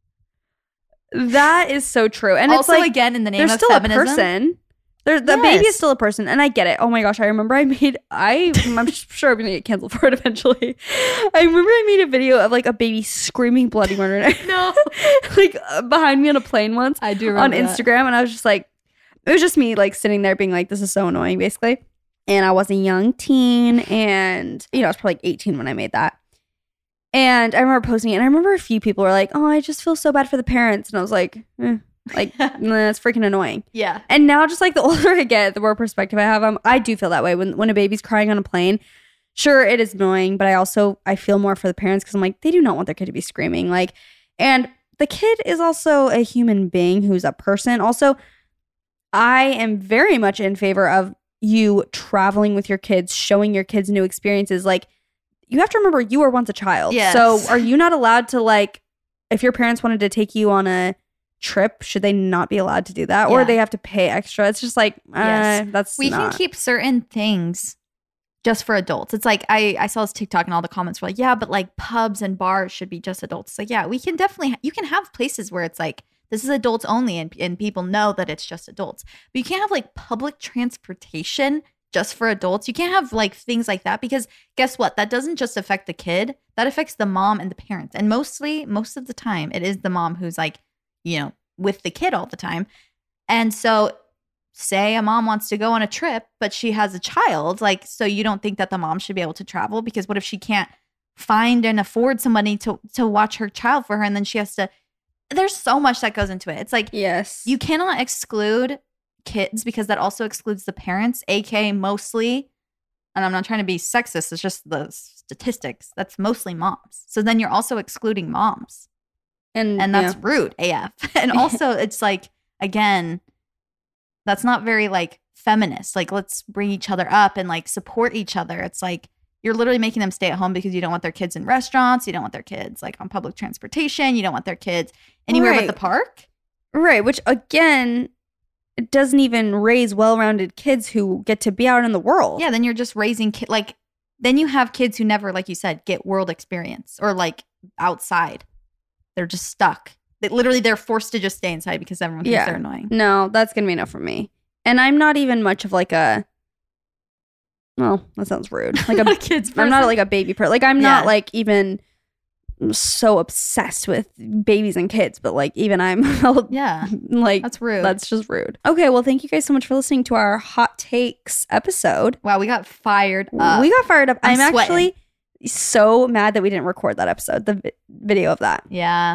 That is so true. And also, it's like, again, in the name of still feminism. A person. The baby is still a person, and I get it. Oh my gosh, I remember I'm sure I'm gonna get canceled for it eventually. I remember I made a video of like a baby screaming bloody murder. No. Like behind me on a plane once. I do remember on Instagram, and I was just like, it was just me like sitting there being like, this is so annoying, basically. And I was a young teen, and I was probably like 18 when I made that. And I remember posting it, and I remember a few people were like, oh, I just feel so bad for the parents. And I was like, like, it's freaking annoying. Yeah. And now just like the older I get, the more perspective I have, I do feel that way. When a baby's crying on a plane, sure, it is annoying, but I feel more for the parents because I'm like, they do not want their kid to be screaming. Like, and the kid is also a human being who's a person. Also, I am very much in favor of you traveling with your kids, showing your kids new experiences. Like, you have to remember you were once a child. Yes. So are you not allowed to, like, if your parents wanted to take you on a trip, should they not be allowed to do that? Or Yeah. they have to pay extra? It's just like, Yes. that's We not. can keep certain things just for adults. It's like I saw this TikTok and all the comments were like, yeah, but like pubs and bars should be just adults. It's like, yeah, we can definitely, you can have places where it's like, this is adults only and people know that it's just adults. But you can't have like public transportation just for adults. You can't have like things like that because guess what? That doesn't just affect the kid. That affects the mom and the parents. And most of the time, it is the mom who's like, you know, with the kid all the time. And so say a mom wants to go on a trip, but she has a child, like, so you don't think that the mom should be able to travel? Because what if she can't find and afford somebody to watch her child for her, and then she has to, there's so much that goes into it. It's like, Yes. you cannot exclude kids because that also excludes the parents, aka mostly, and I'm not trying to be sexist, it's just the statistics, that's mostly moms. So then you're also excluding moms. And that's rude AF. And also it's like, again, that's not very like feminist. Like, let's bring each other up and like support each other. It's like you're literally making them stay at home because you don't want their kids in restaurants. You don't want their kids like on public transportation. You don't want their kids anywhere but the park. Right. Which again, it doesn't even raise well-rounded kids who get to be out in the world. Yeah. Then you're just raising like, then you have kids who never, like you said, get world experience or like outside. They're just stuck. They're forced to just stay inside because everyone thinks they're annoying. No, that's going to be enough for me. And I'm not even much of like a, well, that sounds rude. Like a kid's person. I'm not like a baby person. Like I'm not like even so obsessed with babies and kids, but like even I'm like, that's rude. That's just rude. Okay, well, thank you guys so much for listening to our hot takes episode. Wow, we got fired up. I'm actually so mad that we didn't record that episode, the video of that. Yeah.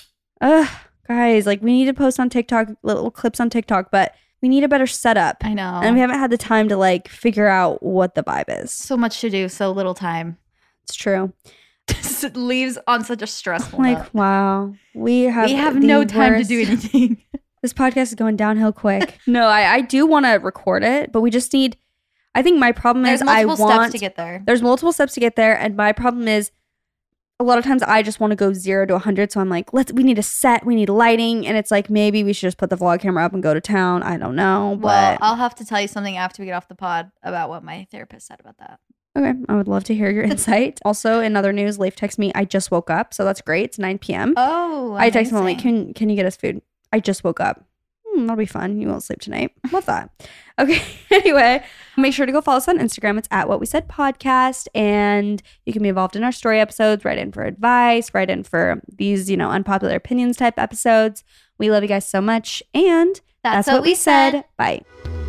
Guys, like we need to post on TikTok, little clips on TikTok, but we need a better setup. I know. And we haven't had the time to like figure out what the vibe is. So much to do, so little time. It's true. It leaves on such a stressful like, note. Wow. We have no time to do anything. This podcast is going downhill quick. No, I do want to record it, but we just need, I think my problem is There's multiple steps to get there. There's multiple steps to get there. And my problem is a lot of times I just want to go 0 to 100. So I'm like, we need a set, we need lighting. And it's like, maybe we should just put the vlog camera up and go to town. I don't know. Well, I'll have to tell you something after we get off the pod about what my therapist said about that. Okay. I would love to hear your insight. Also, in other news, Leif texted me, I just woke up. So that's great. It's 9 p.m. Oh, I texted him, like, can you get us food? I just woke up. That'll be fun. You won't sleep tonight. Love that. Okay. Anyway, make sure to go follow us on Instagram. It's at What We Said Podcast. And you can be involved in our story episodes, write in for advice, write in for these, unpopular opinions type episodes. We love you guys so much. And that's what we said. Bye.